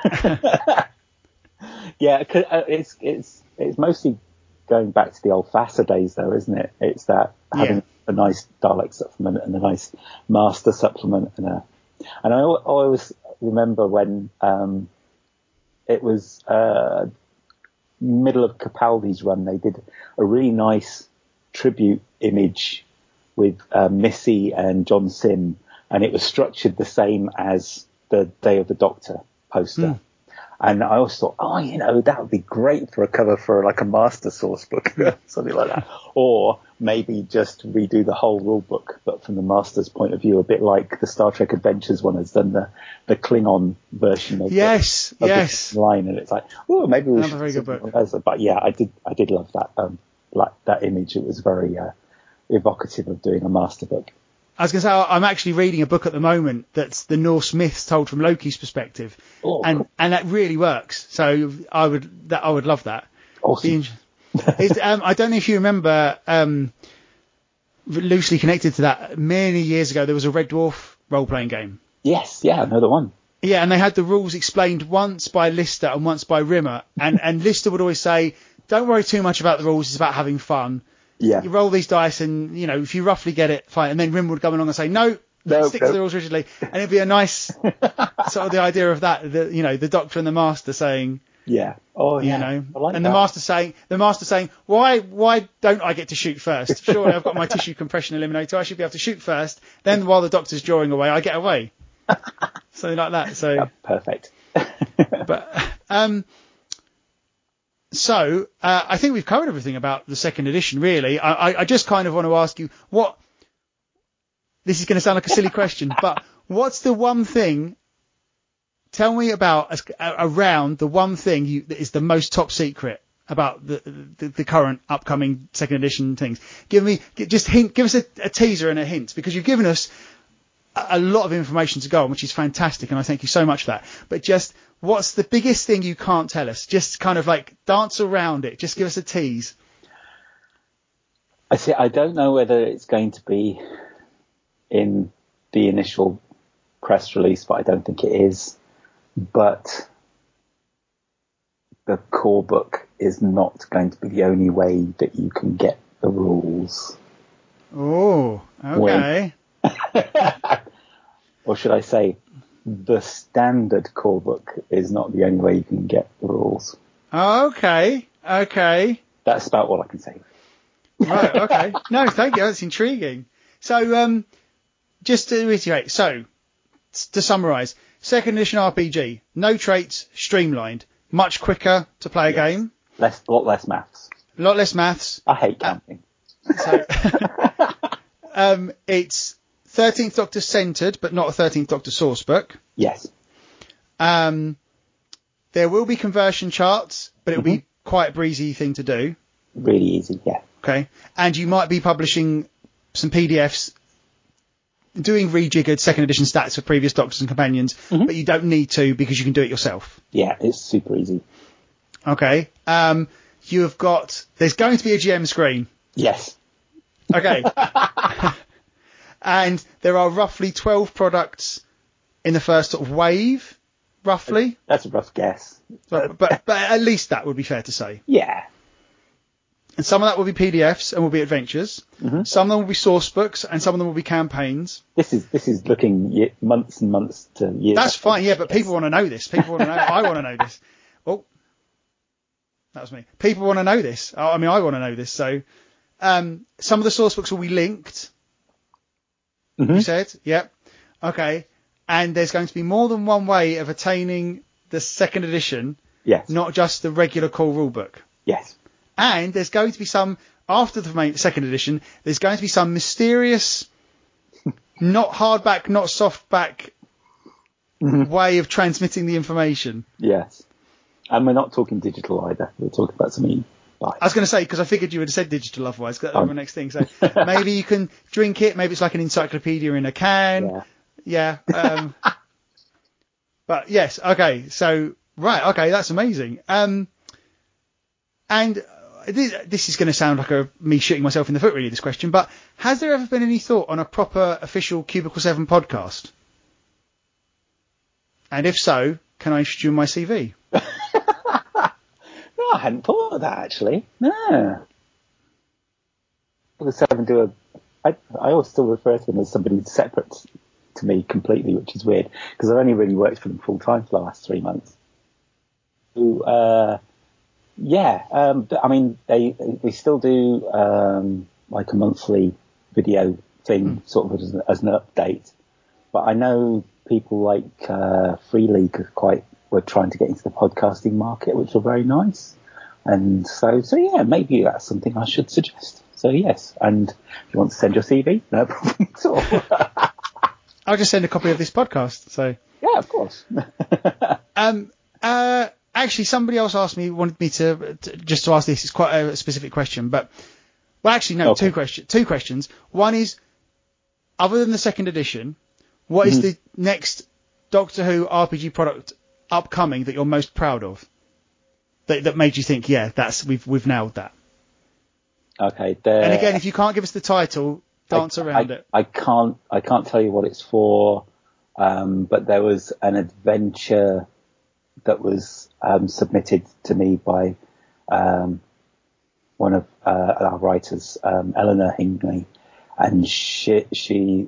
[SPEAKER 8] Yeah, 'cause, uh, it's it's it's mostly going back to the old FASA days, though, isn't it? It's that having
[SPEAKER 7] Yeah.
[SPEAKER 8] a nice Dalek supplement and a nice Master supplement, and a and I al- always remember when um, it was uh, middle of Capaldi's run, they did a really nice tribute image with uh, Missy and John Sim, and it was structured the same as the Day of the Doctor poster.
[SPEAKER 7] Mm.
[SPEAKER 8] And I always thought, oh, you know, that would be great for a cover for like a master source book, something like that. Or maybe just redo the whole rule book, but from the master's point of view, a bit like the Star Trek Adventures one has done, the, the Klingon version of,
[SPEAKER 7] Yes,
[SPEAKER 8] the, of
[SPEAKER 7] yes.
[SPEAKER 8] the line. And it's like, oh, maybe we
[SPEAKER 7] Another
[SPEAKER 8] should.
[SPEAKER 7] very
[SPEAKER 8] do
[SPEAKER 7] good book.
[SPEAKER 8] something else. But yeah, I did, I did love that, um, like that image. It was very uh, evocative of doing a master book.
[SPEAKER 7] I was going to say, I'm actually reading a book at the moment that's the Norse myths told from Loki's perspective,
[SPEAKER 8] Oh,
[SPEAKER 7] and
[SPEAKER 8] cool.
[SPEAKER 7] and that really works. So I would that I would love that.
[SPEAKER 8] Awesome.
[SPEAKER 7] Be in- It's, um, I don't know if you remember, um, loosely connected to that, many years ago there was a Red Dwarf role-playing game.
[SPEAKER 8] Yes, yeah, another one.
[SPEAKER 7] Yeah, and they had the rules explained once by Lister and once by Rimmer, and and Lister would always say, "Don't worry too much about the rules; it's about having fun."
[SPEAKER 8] Yeah.
[SPEAKER 7] You roll these dice, and you know if you roughly get it, fine. And then Rim would come along and say, "No,
[SPEAKER 8] No,
[SPEAKER 7] stick
[SPEAKER 8] no.
[SPEAKER 7] to the rules rigidly." And it'd be a nice sort of the idea of that, the, you know, the Doctor and the Master saying,
[SPEAKER 8] Yeah. Oh, yeah.
[SPEAKER 7] you know,
[SPEAKER 8] I like
[SPEAKER 7] and
[SPEAKER 8] that.
[SPEAKER 7] the Master saying, the Master saying, "Why, why don't I get to shoot first? Surely I've got my tissue compression eliminator. I should be able to shoot first. Then while the Doctor's drawing away, I get away." Something like that. So,
[SPEAKER 8] Yeah, perfect.
[SPEAKER 7] but um. So, uh, I think we've covered everything about the second edition, really. I, I, I just kind of want to ask you, what... This is going to sound like a silly question, but what's the one thing... Tell me about, as- around the one thing you, that is the most top secret about the, the, the current upcoming second edition things. Give me, just hint, give us a, a teaser and a hint, because you've given us a, a lot of information to go on, which is fantastic, and I thank you so much for that. But just... What's the biggest thing you can't tell us? Just kind of like dance around it. Just give us a tease.
[SPEAKER 8] I see. I don't know whether it's going to be in the initial press release, but I don't think it is. But the core book is not going to be the only way that you can get the rules.
[SPEAKER 7] Oh, okay.
[SPEAKER 8] Or should I say, the standard core book is not the only way you can get the rules.
[SPEAKER 7] Okay, okay.
[SPEAKER 8] That's about all I can say.
[SPEAKER 7] Right, okay. No, thank you. That's intriguing. So, um, just to reiterate, so, to summarise, second edition R P G, no traits, streamlined, much quicker to play a
[SPEAKER 8] Yes.
[SPEAKER 7] game.
[SPEAKER 8] Less, a lot less maths.
[SPEAKER 7] A lot less maths.
[SPEAKER 8] I hate counting.
[SPEAKER 7] So, um, it's thirteenth Doctor centred, but not a thirteenth Doctor source book.
[SPEAKER 8] Yes.
[SPEAKER 7] Um, there will be conversion charts, but it'll
[SPEAKER 8] Mm-hmm.
[SPEAKER 7] be quite a breezy thing to do.
[SPEAKER 8] Really easy, yeah.
[SPEAKER 7] Okay. And you might be publishing some P D Fs doing rejiggered second edition stats for previous Doctors and Companions,
[SPEAKER 8] Mm-hmm.
[SPEAKER 7] but you don't need to because you can do it yourself.
[SPEAKER 8] Yeah, it's super easy.
[SPEAKER 7] Okay. Um, you have got, there's going to be a G M screen.
[SPEAKER 8] Yes.
[SPEAKER 7] Okay. And there are roughly twelve products in the first sort of wave, roughly.
[SPEAKER 8] That's a rough guess.
[SPEAKER 7] But, but, but at least that would be fair to say.
[SPEAKER 8] Yeah.
[SPEAKER 7] And some of that will be P D Fs and will be adventures.
[SPEAKER 8] Mm-hmm.
[SPEAKER 7] Some of them will be source books and some of them will be campaigns.
[SPEAKER 8] This is this is looking ye- months and months to years.
[SPEAKER 7] That's fine, yeah, but people want to know this. People want to know. I want to know this. Oh, that was me. People want to know this. I mean, I want to know this. So, um, some of the source books will be linked.
[SPEAKER 8] Mm-hmm.
[SPEAKER 7] You said, yep, okay. And there's going to be more than one way of attaining the second edition,
[SPEAKER 8] Yes.
[SPEAKER 7] not just the regular core rulebook.
[SPEAKER 8] Yes.
[SPEAKER 7] And there's going to be some, after the main, second edition, there's going to be some mysterious, not hardback, not softback way of transmitting the information.
[SPEAKER 8] Yes. And we're not talking digital either. We're talking about something like.
[SPEAKER 7] I was going to say, because I figured you would have said digital otherwise, 'cause that was
[SPEAKER 8] Oh.
[SPEAKER 7] my next thing. So maybe you can drink it. Maybe it's like an encyclopedia in a can.
[SPEAKER 8] Yeah.
[SPEAKER 7] Yeah. Um, but yes, okay. So, right, okay, that's amazing. Um, and this, this is going to sound like a me shooting myself in the foot, really, this question, but has there ever been any thought on a proper official Cubicle seven podcast? And if so, can I introduce you my C V?
[SPEAKER 8] No, I hadn't thought of that actually. No. The seven do a. I I always still refer to them as somebody separate to me completely, which is weird because I've only really worked for them full time for the last three months. So, uh, yeah, um, I mean they we still do um, like a monthly video thing, mm. sort of as, as an update. But I know people like uh, Free League are quite were trying to get into the podcasting market, which are very nice. And so, so yeah, maybe that's something I should suggest. So yes, and if you want to send your C V, no problem at all.
[SPEAKER 7] I'll just send a copy of this podcast. So
[SPEAKER 8] yeah, of course.
[SPEAKER 7] um, uh, actually, somebody else asked me, wanted me to, to just to ask this. It's quite a specific question, but well, actually, no,
[SPEAKER 8] okay.
[SPEAKER 7] two questions. Two questions. One is, other than the second edition, what mm-hmm. is the next Doctor Who R P G product upcoming that you're most proud of? That that made you think, yeah, that's we've we've nailed that.
[SPEAKER 8] Okay. There,
[SPEAKER 7] and again, if you can't give us the title, dance
[SPEAKER 8] I,
[SPEAKER 7] around
[SPEAKER 8] I,
[SPEAKER 7] it.
[SPEAKER 8] I can't. I can't tell you what it's for. Um, but there was an adventure that was um, submitted to me by um, one of uh, our writers, um, Eleanor Hingley, and she she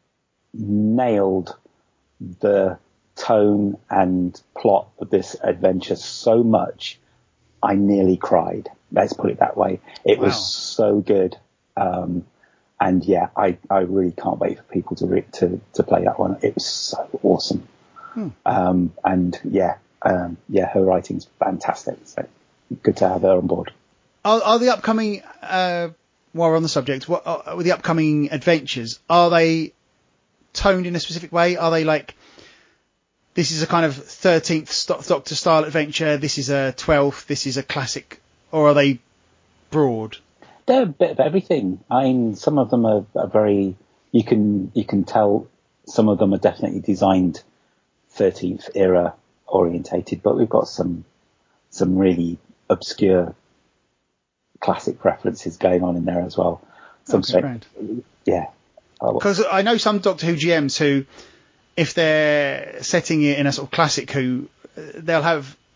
[SPEAKER 8] nailed the tone and plot of this adventure so much, I nearly cried. Let's put it that way. It
[SPEAKER 7] wow.
[SPEAKER 8] was so good. Um, and yeah, I, I really can't wait for people to, re- to, to play that one. It was so awesome. Hmm. Um, and yeah, um, yeah, her writing's fantastic. So good to have her on board.
[SPEAKER 7] Are, are the upcoming, uh, while we're on the subject, what are the upcoming adventures? Are they toned in a specific way? Are they like, this is a kind of thirteenth Doctor style adventure, this is a twelfth, this is a classic, or are they broad?
[SPEAKER 8] They're a bit of everything. I mean, some of them are, are very, you can, you can tell some of them are definitely designed thirteenth era orientated, but we've got some, some really obscure classic references going on in there as well. Some
[SPEAKER 7] okay,
[SPEAKER 8] straight, yeah.
[SPEAKER 7] Because I know some Doctor Who G Ms who, if they're setting it in a sort of classic Who, they'll have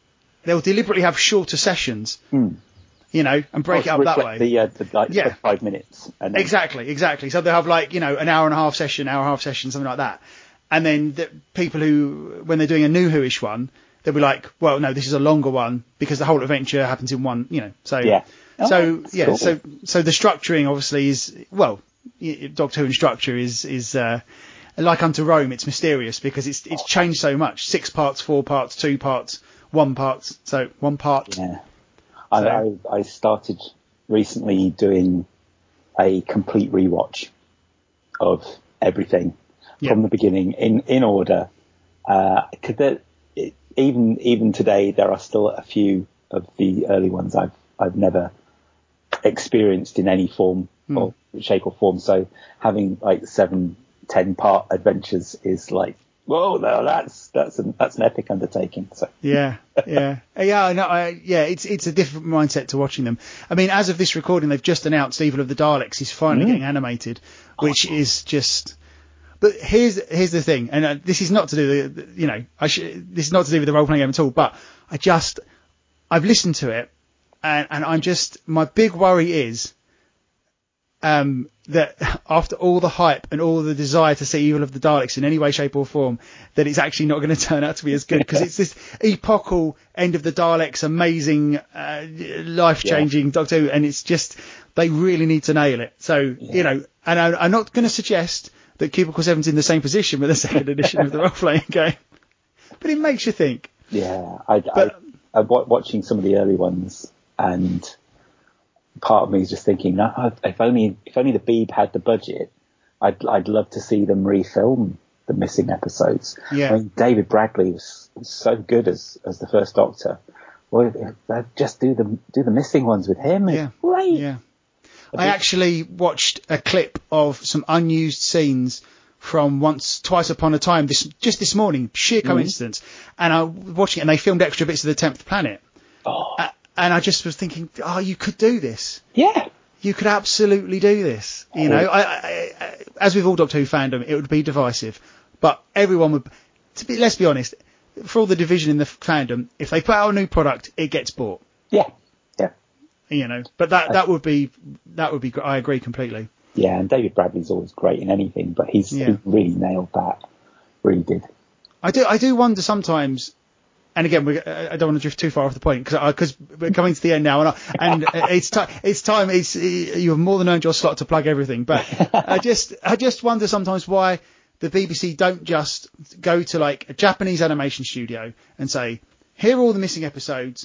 [SPEAKER 7] they'll deliberately have shorter sessions,
[SPEAKER 8] Mm.
[SPEAKER 7] you know, and break it up that way.
[SPEAKER 8] The, uh, the, like,
[SPEAKER 7] Yeah.
[SPEAKER 8] five minutes. And then,
[SPEAKER 7] Exactly, exactly. So they'll have like, you know, an hour and a half session, hour and a half session, something like that. And then the people who, when they're doing a new Who-ish one, they'll be like, well, no, this is a longer one because the whole adventure happens in one, you know. So,
[SPEAKER 8] Yeah.
[SPEAKER 7] so
[SPEAKER 8] Oh,
[SPEAKER 7] yeah,
[SPEAKER 8] cool.
[SPEAKER 7] so so the structuring obviously is, well, y- Doctor Who and structure is is uh, like unto Rome. It's mysterious because it's it's changed so much. Six parts, four parts, two parts, one part. So one part.
[SPEAKER 8] Yeah. I,
[SPEAKER 7] So-
[SPEAKER 8] I, I started recently doing a complete rewatch of everything
[SPEAKER 7] Yeah.
[SPEAKER 8] from the beginning in, in order. Uh, 'cause there, it, even, even today, there are still a few of the early ones I've, I've never experienced in any form
[SPEAKER 7] Hmm.
[SPEAKER 8] or shape or form. So having like seven, ten part adventures is like, whoa, no, that's, that's an, that's an epic undertaking. So.
[SPEAKER 7] Yeah, yeah, yeah. I know. I, yeah, it's it's a different mindset to watching them. I mean, as of this recording, they've just announced Evil of the Daleks is finally
[SPEAKER 8] Mm.
[SPEAKER 7] getting animated, which is just. But here's here's the thing, and uh, this is not to do with, you know, I sh- this is not to do with the role playing game at all. But I just I've listened to it, and and I'm just my big worry is. Um, that after all the hype and all the desire to see Evil of the Daleks in any way, shape or form, that it's actually not going to turn out to be as good because it's this epochal end of the Daleks, amazing, uh, life-changing yeah. Doctor Who, and it's just, they really need to nail it. So, yeah. you know, and I, I'm not going to suggest that Cubicle seven's in the same position with the second edition of the role-playing game, but it makes you think.
[SPEAKER 8] Yeah, I,
[SPEAKER 7] but,
[SPEAKER 8] I, I'm watching some of the early ones and part of me is just thinking, no, if only if only the Beeb had the budget, I'd I'd love to see them refilm the missing episodes.
[SPEAKER 7] Yeah.
[SPEAKER 8] I mean, David Bradley was, was so good as as the first Doctor. Well, just do the do the missing ones with him.
[SPEAKER 7] Yeah.
[SPEAKER 8] Great.
[SPEAKER 7] Yeah. I actually watched a clip of some unused scenes from Once Twice Upon a Time this just this morning, sheer coincidence. Mm-hmm. And I was watching it, and they filmed extra bits of the tenth Planet.
[SPEAKER 8] Oh.
[SPEAKER 7] Uh, And I just was thinking, oh, you could do this.
[SPEAKER 8] Yeah.
[SPEAKER 7] You could absolutely do this. You know, I, I, I, as with all Doctor Who fandom, it would be divisive. But everyone would, to be, let's be honest, for all the division in the fandom, if they put out a new product, it gets bought.
[SPEAKER 8] Yeah. Yeah.
[SPEAKER 7] You know, but that, that would be, that would be, I agree completely.
[SPEAKER 8] Yeah, and David Bradley's always great in anything, but he's
[SPEAKER 7] yeah.
[SPEAKER 8] he really nailed that. Really did.
[SPEAKER 7] I do, I do wonder sometimes. And again, we, I don't want to drift too far off the point because we're coming to the end now, and, I, and it's time. It's time. It's you have more than earned your slot to plug everything. But I just, I just wonder sometimes why the B B C don't just go to like a Japanese animation studio and say, "Here are all the missing episodes.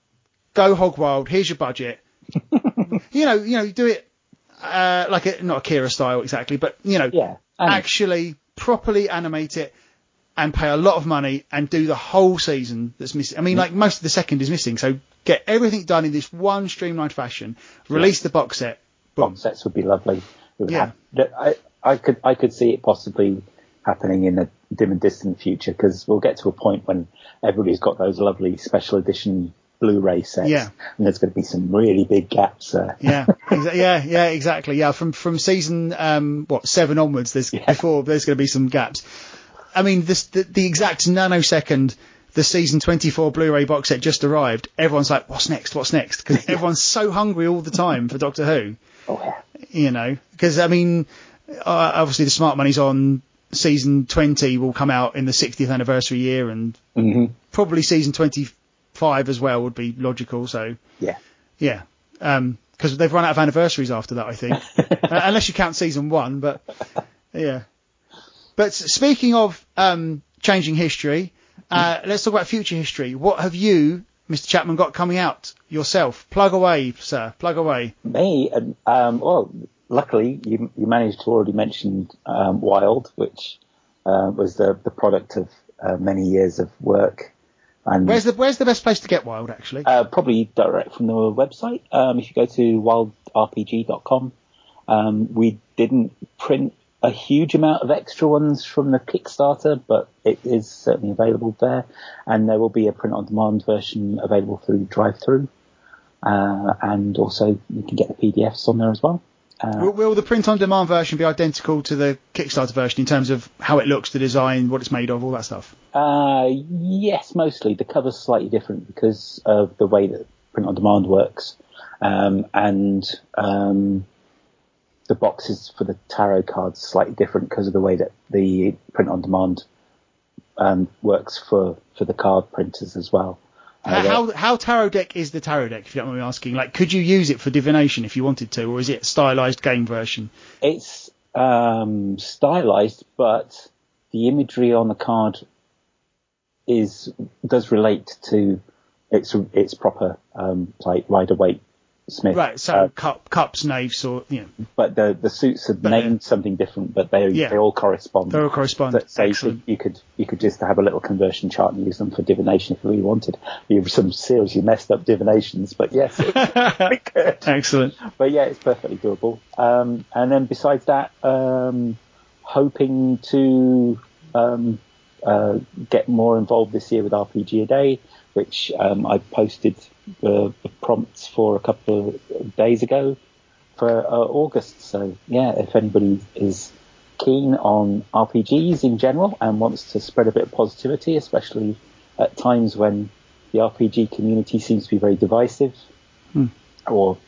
[SPEAKER 7] Go hog wild. Here's your budget." you know, you know, do it uh, like a, not Akira style exactly, but you know,
[SPEAKER 8] yeah,
[SPEAKER 7] actually properly animate it. And pay a lot of money and do the whole season that's missing. I mean, like most of the second is missing, so get everything done in this one streamlined fashion. Release yeah. the box set. Boom.
[SPEAKER 8] Box sets would be lovely. Would
[SPEAKER 7] yeah,
[SPEAKER 8] have, I, I could I could see it possibly happening in a dim and distant future because we'll get to a point when everybody's got those lovely special edition Blu-ray sets,
[SPEAKER 7] yeah.
[SPEAKER 8] and there's going to be some really big gaps there.
[SPEAKER 7] yeah, exa- yeah, yeah, exactly. Yeah, from from season um what seven onwards, there's yeah. before there's going to be some gaps. I mean, this, the, the exact nanosecond the season twenty-four Blu-ray box set just arrived, everyone's like, what's next? What's next? Because everyone's so hungry all the time for Doctor Who.
[SPEAKER 8] Oh, yeah.
[SPEAKER 7] You know, because, I mean, uh, obviously the smart money's on season twenty will come out in the sixtieth anniversary year and
[SPEAKER 8] mm-hmm.
[SPEAKER 7] probably season twenty-five as well would be logical. So,
[SPEAKER 8] yeah.
[SPEAKER 7] Yeah. Um, because they've run out of anniversaries after that, I think. uh, unless you count season one, but yeah. But speaking of um, changing history, uh, let's talk about future history. What have you, Mister Chapman, got coming out yourself? Plug away, sir. Plug away.
[SPEAKER 8] Me? Um, well, luckily, you, you managed to already mention um, Wild, which uh, was the, the product of uh, many years of work. And
[SPEAKER 7] where's the Where's the best place to get Wild, actually?
[SPEAKER 8] Uh, probably direct from the website. Um, if you go to wild r p g dot com, um, we didn't print a huge amount of extra ones from the Kickstarter, but it is certainly available there, and there will be a print-on-demand version available through Drive-Thru, uh, and also you can get the P D Fs on there as well. Uh,
[SPEAKER 7] will, will the print-on-demand version be identical to the Kickstarter version in terms of how it looks, the design, what it's made of, all that stuff?
[SPEAKER 8] Uh, yes, mostly. The cover's slightly different because of the way that print-on-demand works. Um, and um, the boxes for the tarot cards are slightly different because of the way that the print-on-demand um, works for, for the card printers as well.
[SPEAKER 7] How,
[SPEAKER 8] Uh,
[SPEAKER 7] how how tarot deck is the tarot deck, if you don't mind me asking? Like, could you use it for divination if you wanted to, or is it a stylized game version?
[SPEAKER 8] It's um, stylized, but the imagery on the card is does relate to its its proper um, like Rider-Waite Smith.
[SPEAKER 7] Right, so
[SPEAKER 8] Uh,
[SPEAKER 7] cup, cups, knaves, or, you know,
[SPEAKER 8] but the the suits are
[SPEAKER 7] But,
[SPEAKER 8] named
[SPEAKER 7] uh,
[SPEAKER 8] something different, but they
[SPEAKER 7] yeah.
[SPEAKER 8] they all correspond.
[SPEAKER 7] they all correspond.
[SPEAKER 8] So, so you
[SPEAKER 7] Excellent.
[SPEAKER 8] could you could you could just have a little conversion chart and use them for divination if you really wanted. You have some seriously messed up divinations, but yes, it would be good.
[SPEAKER 7] Excellent.
[SPEAKER 8] But yeah, it's perfectly doable. Um, and then besides that, um, hoping to um, uh, get more involved this year with R P G A Day, which um, I posted the, the prompts for a couple of days ago for uh, August. So yeah, if anybody is keen on R P Gs in general and wants to spread a bit of positivity, especially at times when the R P G community seems to be very divisive,
[SPEAKER 7] Hmm.
[SPEAKER 8] or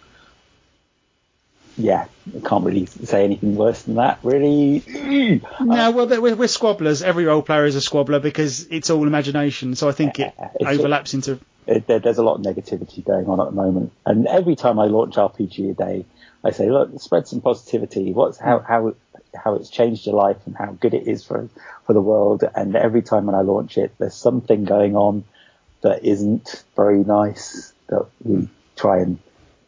[SPEAKER 8] yeah, I can't really say anything worse than that, really.
[SPEAKER 7] No, well, we're, we're squabblers. Every role player is a squabbler because it's all imagination. So I think it
[SPEAKER 8] It's-
[SPEAKER 7] overlaps into.
[SPEAKER 8] It, there, there's a lot of negativity going on at the moment, and every time I launch R P G A Day, I say, look, spread some positivity. What's how how how it's changed your life and how good it is for for the world. And every time when I launch it, there's something going on that isn't very nice that we try and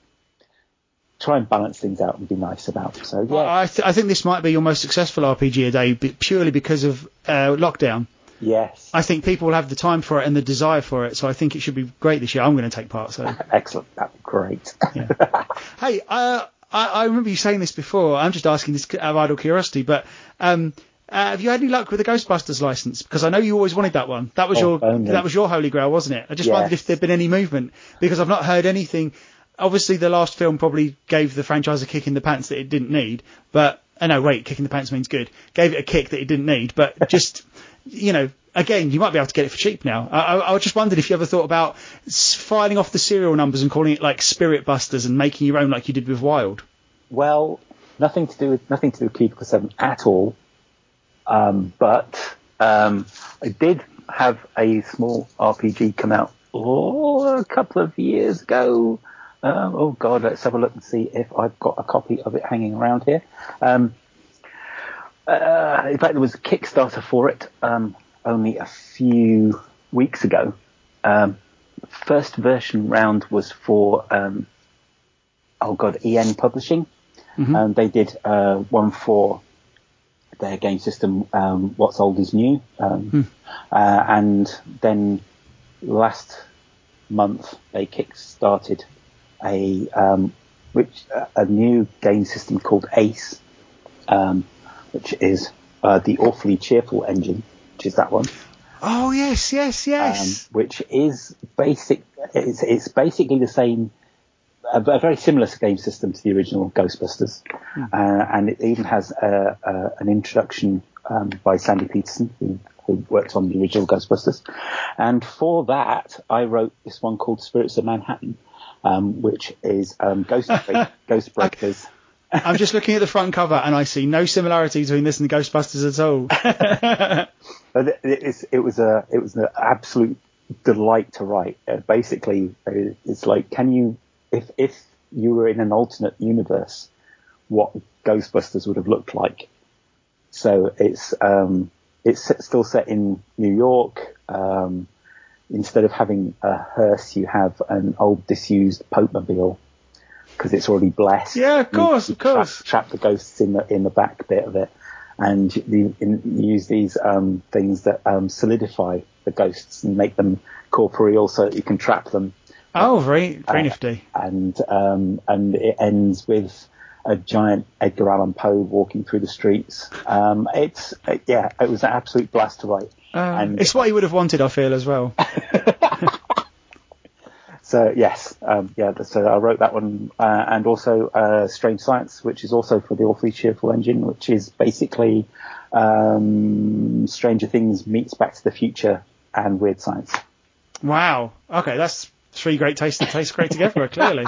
[SPEAKER 8] try and balance things out and be nice about. So yeah,
[SPEAKER 7] I, th- I think this might be your most successful R P G a day, b- purely because of uh, lockdown.
[SPEAKER 8] yes,
[SPEAKER 7] I think people will have the time for it and the desire for it, so I think it should be great this year. I'm going to take part. So,
[SPEAKER 8] excellent, that'd be great.
[SPEAKER 7] yeah. Hey, uh, I, I remember you saying this before. I'm just asking this out of idle curiosity, but um, uh, have you had any luck with the Ghostbusters license? Because I know you always wanted that one. That was
[SPEAKER 8] Oh,
[SPEAKER 7] your
[SPEAKER 8] only.
[SPEAKER 7] that was your holy grail, wasn't it? I just
[SPEAKER 8] Yes.
[SPEAKER 7] wondered if there'd been any movement, because I've not heard anything. Obviously, the last film probably gave the franchise a kick in the pants that it didn't need, but oh no, wait, kick in the pants means good. Gave it a kick that it didn't need, but just you know. Again, you might be able to get it for cheap now. I, I, I just wondered if you ever thought about s- filing off the serial numbers and calling it like Spirit Busters and making your own like you did with Wild.
[SPEAKER 8] Well, nothing to do with nothing to do with Cubicle Seven at all. Um, but um, I did have a small R P G come out oh, a couple of years ago. Um, oh God, let's have a look and see if I've got a copy of it hanging around here. Um, uh, in fact, there was a Kickstarter for it um, only a few weeks ago. Um, first version round was for um, oh God, E N Publishing.
[SPEAKER 7] Mm-hmm.
[SPEAKER 8] And they did uh, one for their game system, um, What's Old is New. Um,
[SPEAKER 7] Hmm.
[SPEAKER 8] uh, and then last month they kick-started a, um, which, a new game system called Ace, um, which is uh, the Awfully Cheerful engine, which is that one.
[SPEAKER 7] Oh yes, yes, yes.
[SPEAKER 8] Um, which is basic. It's, it's basically the same, a, a very similar game system to the original Ghostbusters,
[SPEAKER 7] Hmm.
[SPEAKER 8] uh, and it even has a, a, an introduction um, by Sandy Peterson, who, who worked on the original Ghostbusters. And for that, I wrote this one called Spirits of Manhattan, um, which is um, Ghost Ghost Breakers.
[SPEAKER 7] I'm just looking at the front cover and I see no similarity between this and the Ghostbusters at all.
[SPEAKER 8] But it, it's, it was a it was an absolute delight to write. Uh, basically, uh, it's like, can you, if if you were in an alternate universe, what Ghostbusters would have looked like? So it's um, it's still set in New York. Um, instead of having a hearse, you have an old disused Pope-mobile because it's already blessed.
[SPEAKER 7] Yeah, of course,
[SPEAKER 8] you,
[SPEAKER 7] of course.
[SPEAKER 8] Trap, trap the ghosts in the in the back bit of it. And you, you use these um, things that um, solidify the ghosts and make them corporeal so that you can trap them.
[SPEAKER 7] Oh, very, very
[SPEAKER 8] Uh,
[SPEAKER 7] nifty.
[SPEAKER 8] And um, and it ends with a giant Edgar Allan Poe walking through the streets. Um, it's it, yeah, it was an absolute blast to write.
[SPEAKER 7] Uh,
[SPEAKER 8] and
[SPEAKER 7] it's what you would have wanted, I feel, as well.
[SPEAKER 8] So yes, um, yeah. So I wrote that one, uh, and also uh, Strange Science, which is also for the Awfully Cheerful engine, which is basically um, Stranger Things meets Back to the Future and Weird Science.
[SPEAKER 7] Wow. Okay, that's three great tastes that taste great together, clearly.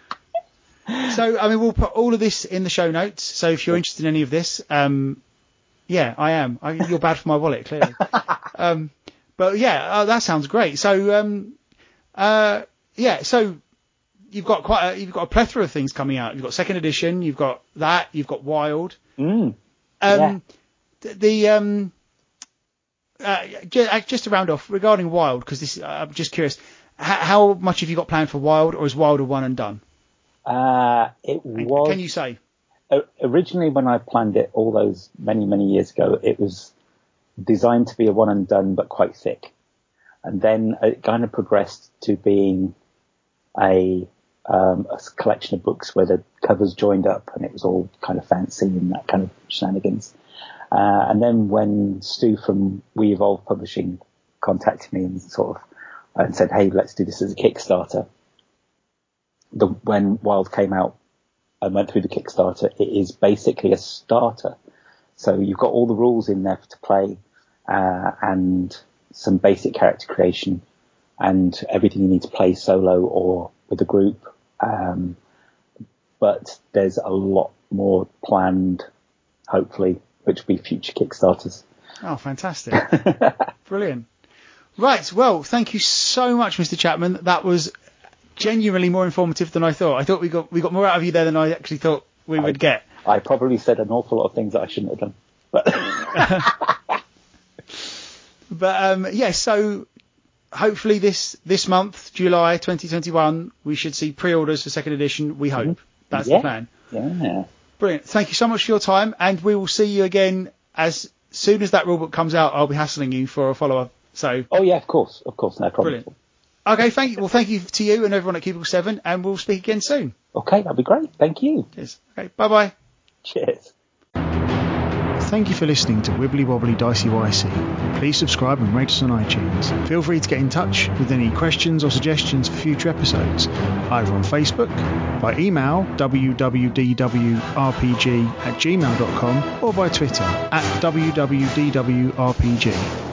[SPEAKER 7] So, I mean, we'll put all of this in the show notes. So if you're interested in any of this, um, yeah, I am. I, you're bad for my wallet, clearly. um, but yeah, uh, that sounds great. So, um, uh, yeah, so you've got quite a, you've got a plethora of things coming out. You've got second edition, you've got that, you've got Wild.
[SPEAKER 8] Mm,
[SPEAKER 7] um, yeah. The, um, uh, just, just to round off regarding Wild, because this, uh, I'm just curious, how, how much have you got planned for Wild, or is Wild a one and done?
[SPEAKER 8] Uh, it was.
[SPEAKER 7] Can you say?
[SPEAKER 8] Originally, when I planned it all those many, many years ago, it was designed to be a one and done, but quite thick. And then it kind of progressed to being a, um, a collection of books where the covers joined up and it was all kind of fancy and that kind of shenanigans. Uh, and then when Stu from We Evolve Publishing contacted me and sort of and said, hey, let's do this as a Kickstarter. The, when Wild came out and went through the Kickstarter, it is basically a starter. So you've got all the rules in there to play, uh, and some basic character creation and everything you need to play solo or with a group. Um, but there's a lot more planned, hopefully, which will be future Kickstarters.
[SPEAKER 7] Oh, fantastic. Brilliant. Right. Well, thank you so much, Mister Chapman. That was genuinely more informative than I thought. I thought we got we got more out of you there than I actually thought we would
[SPEAKER 8] I,
[SPEAKER 7] get.
[SPEAKER 8] I probably said an awful lot of things that I shouldn't have done. But,
[SPEAKER 7] but um, yeah, so hopefully this this month, July twenty twenty-one, we should see pre-orders for second edition. We hope. That's
[SPEAKER 8] yeah,
[SPEAKER 7] the plan.
[SPEAKER 8] Yeah.
[SPEAKER 7] Brilliant. Thank you so much for your time, and we will see you again as soon as that rulebook comes out. I'll be hassling you for a follow-up. So.
[SPEAKER 8] Oh yeah, of course, of course, no problem.
[SPEAKER 7] Brilliant. Okay, thank you. Well, thank you to you and everyone at Cubicle seven, and we'll speak again soon.
[SPEAKER 8] Okay, that'd be great. Thank you.
[SPEAKER 7] Cheers. Okay, bye-bye.
[SPEAKER 8] Cheers.
[SPEAKER 7] Thank you for listening to Wibbly Wobbly Dicey Wicey. Please subscribe and rate us on iTunes. Feel free to get in touch with any questions or suggestions for future episodes, either on Facebook, by email w w d w r p g at gmail dot com, or by Twitter at w w d w r p g.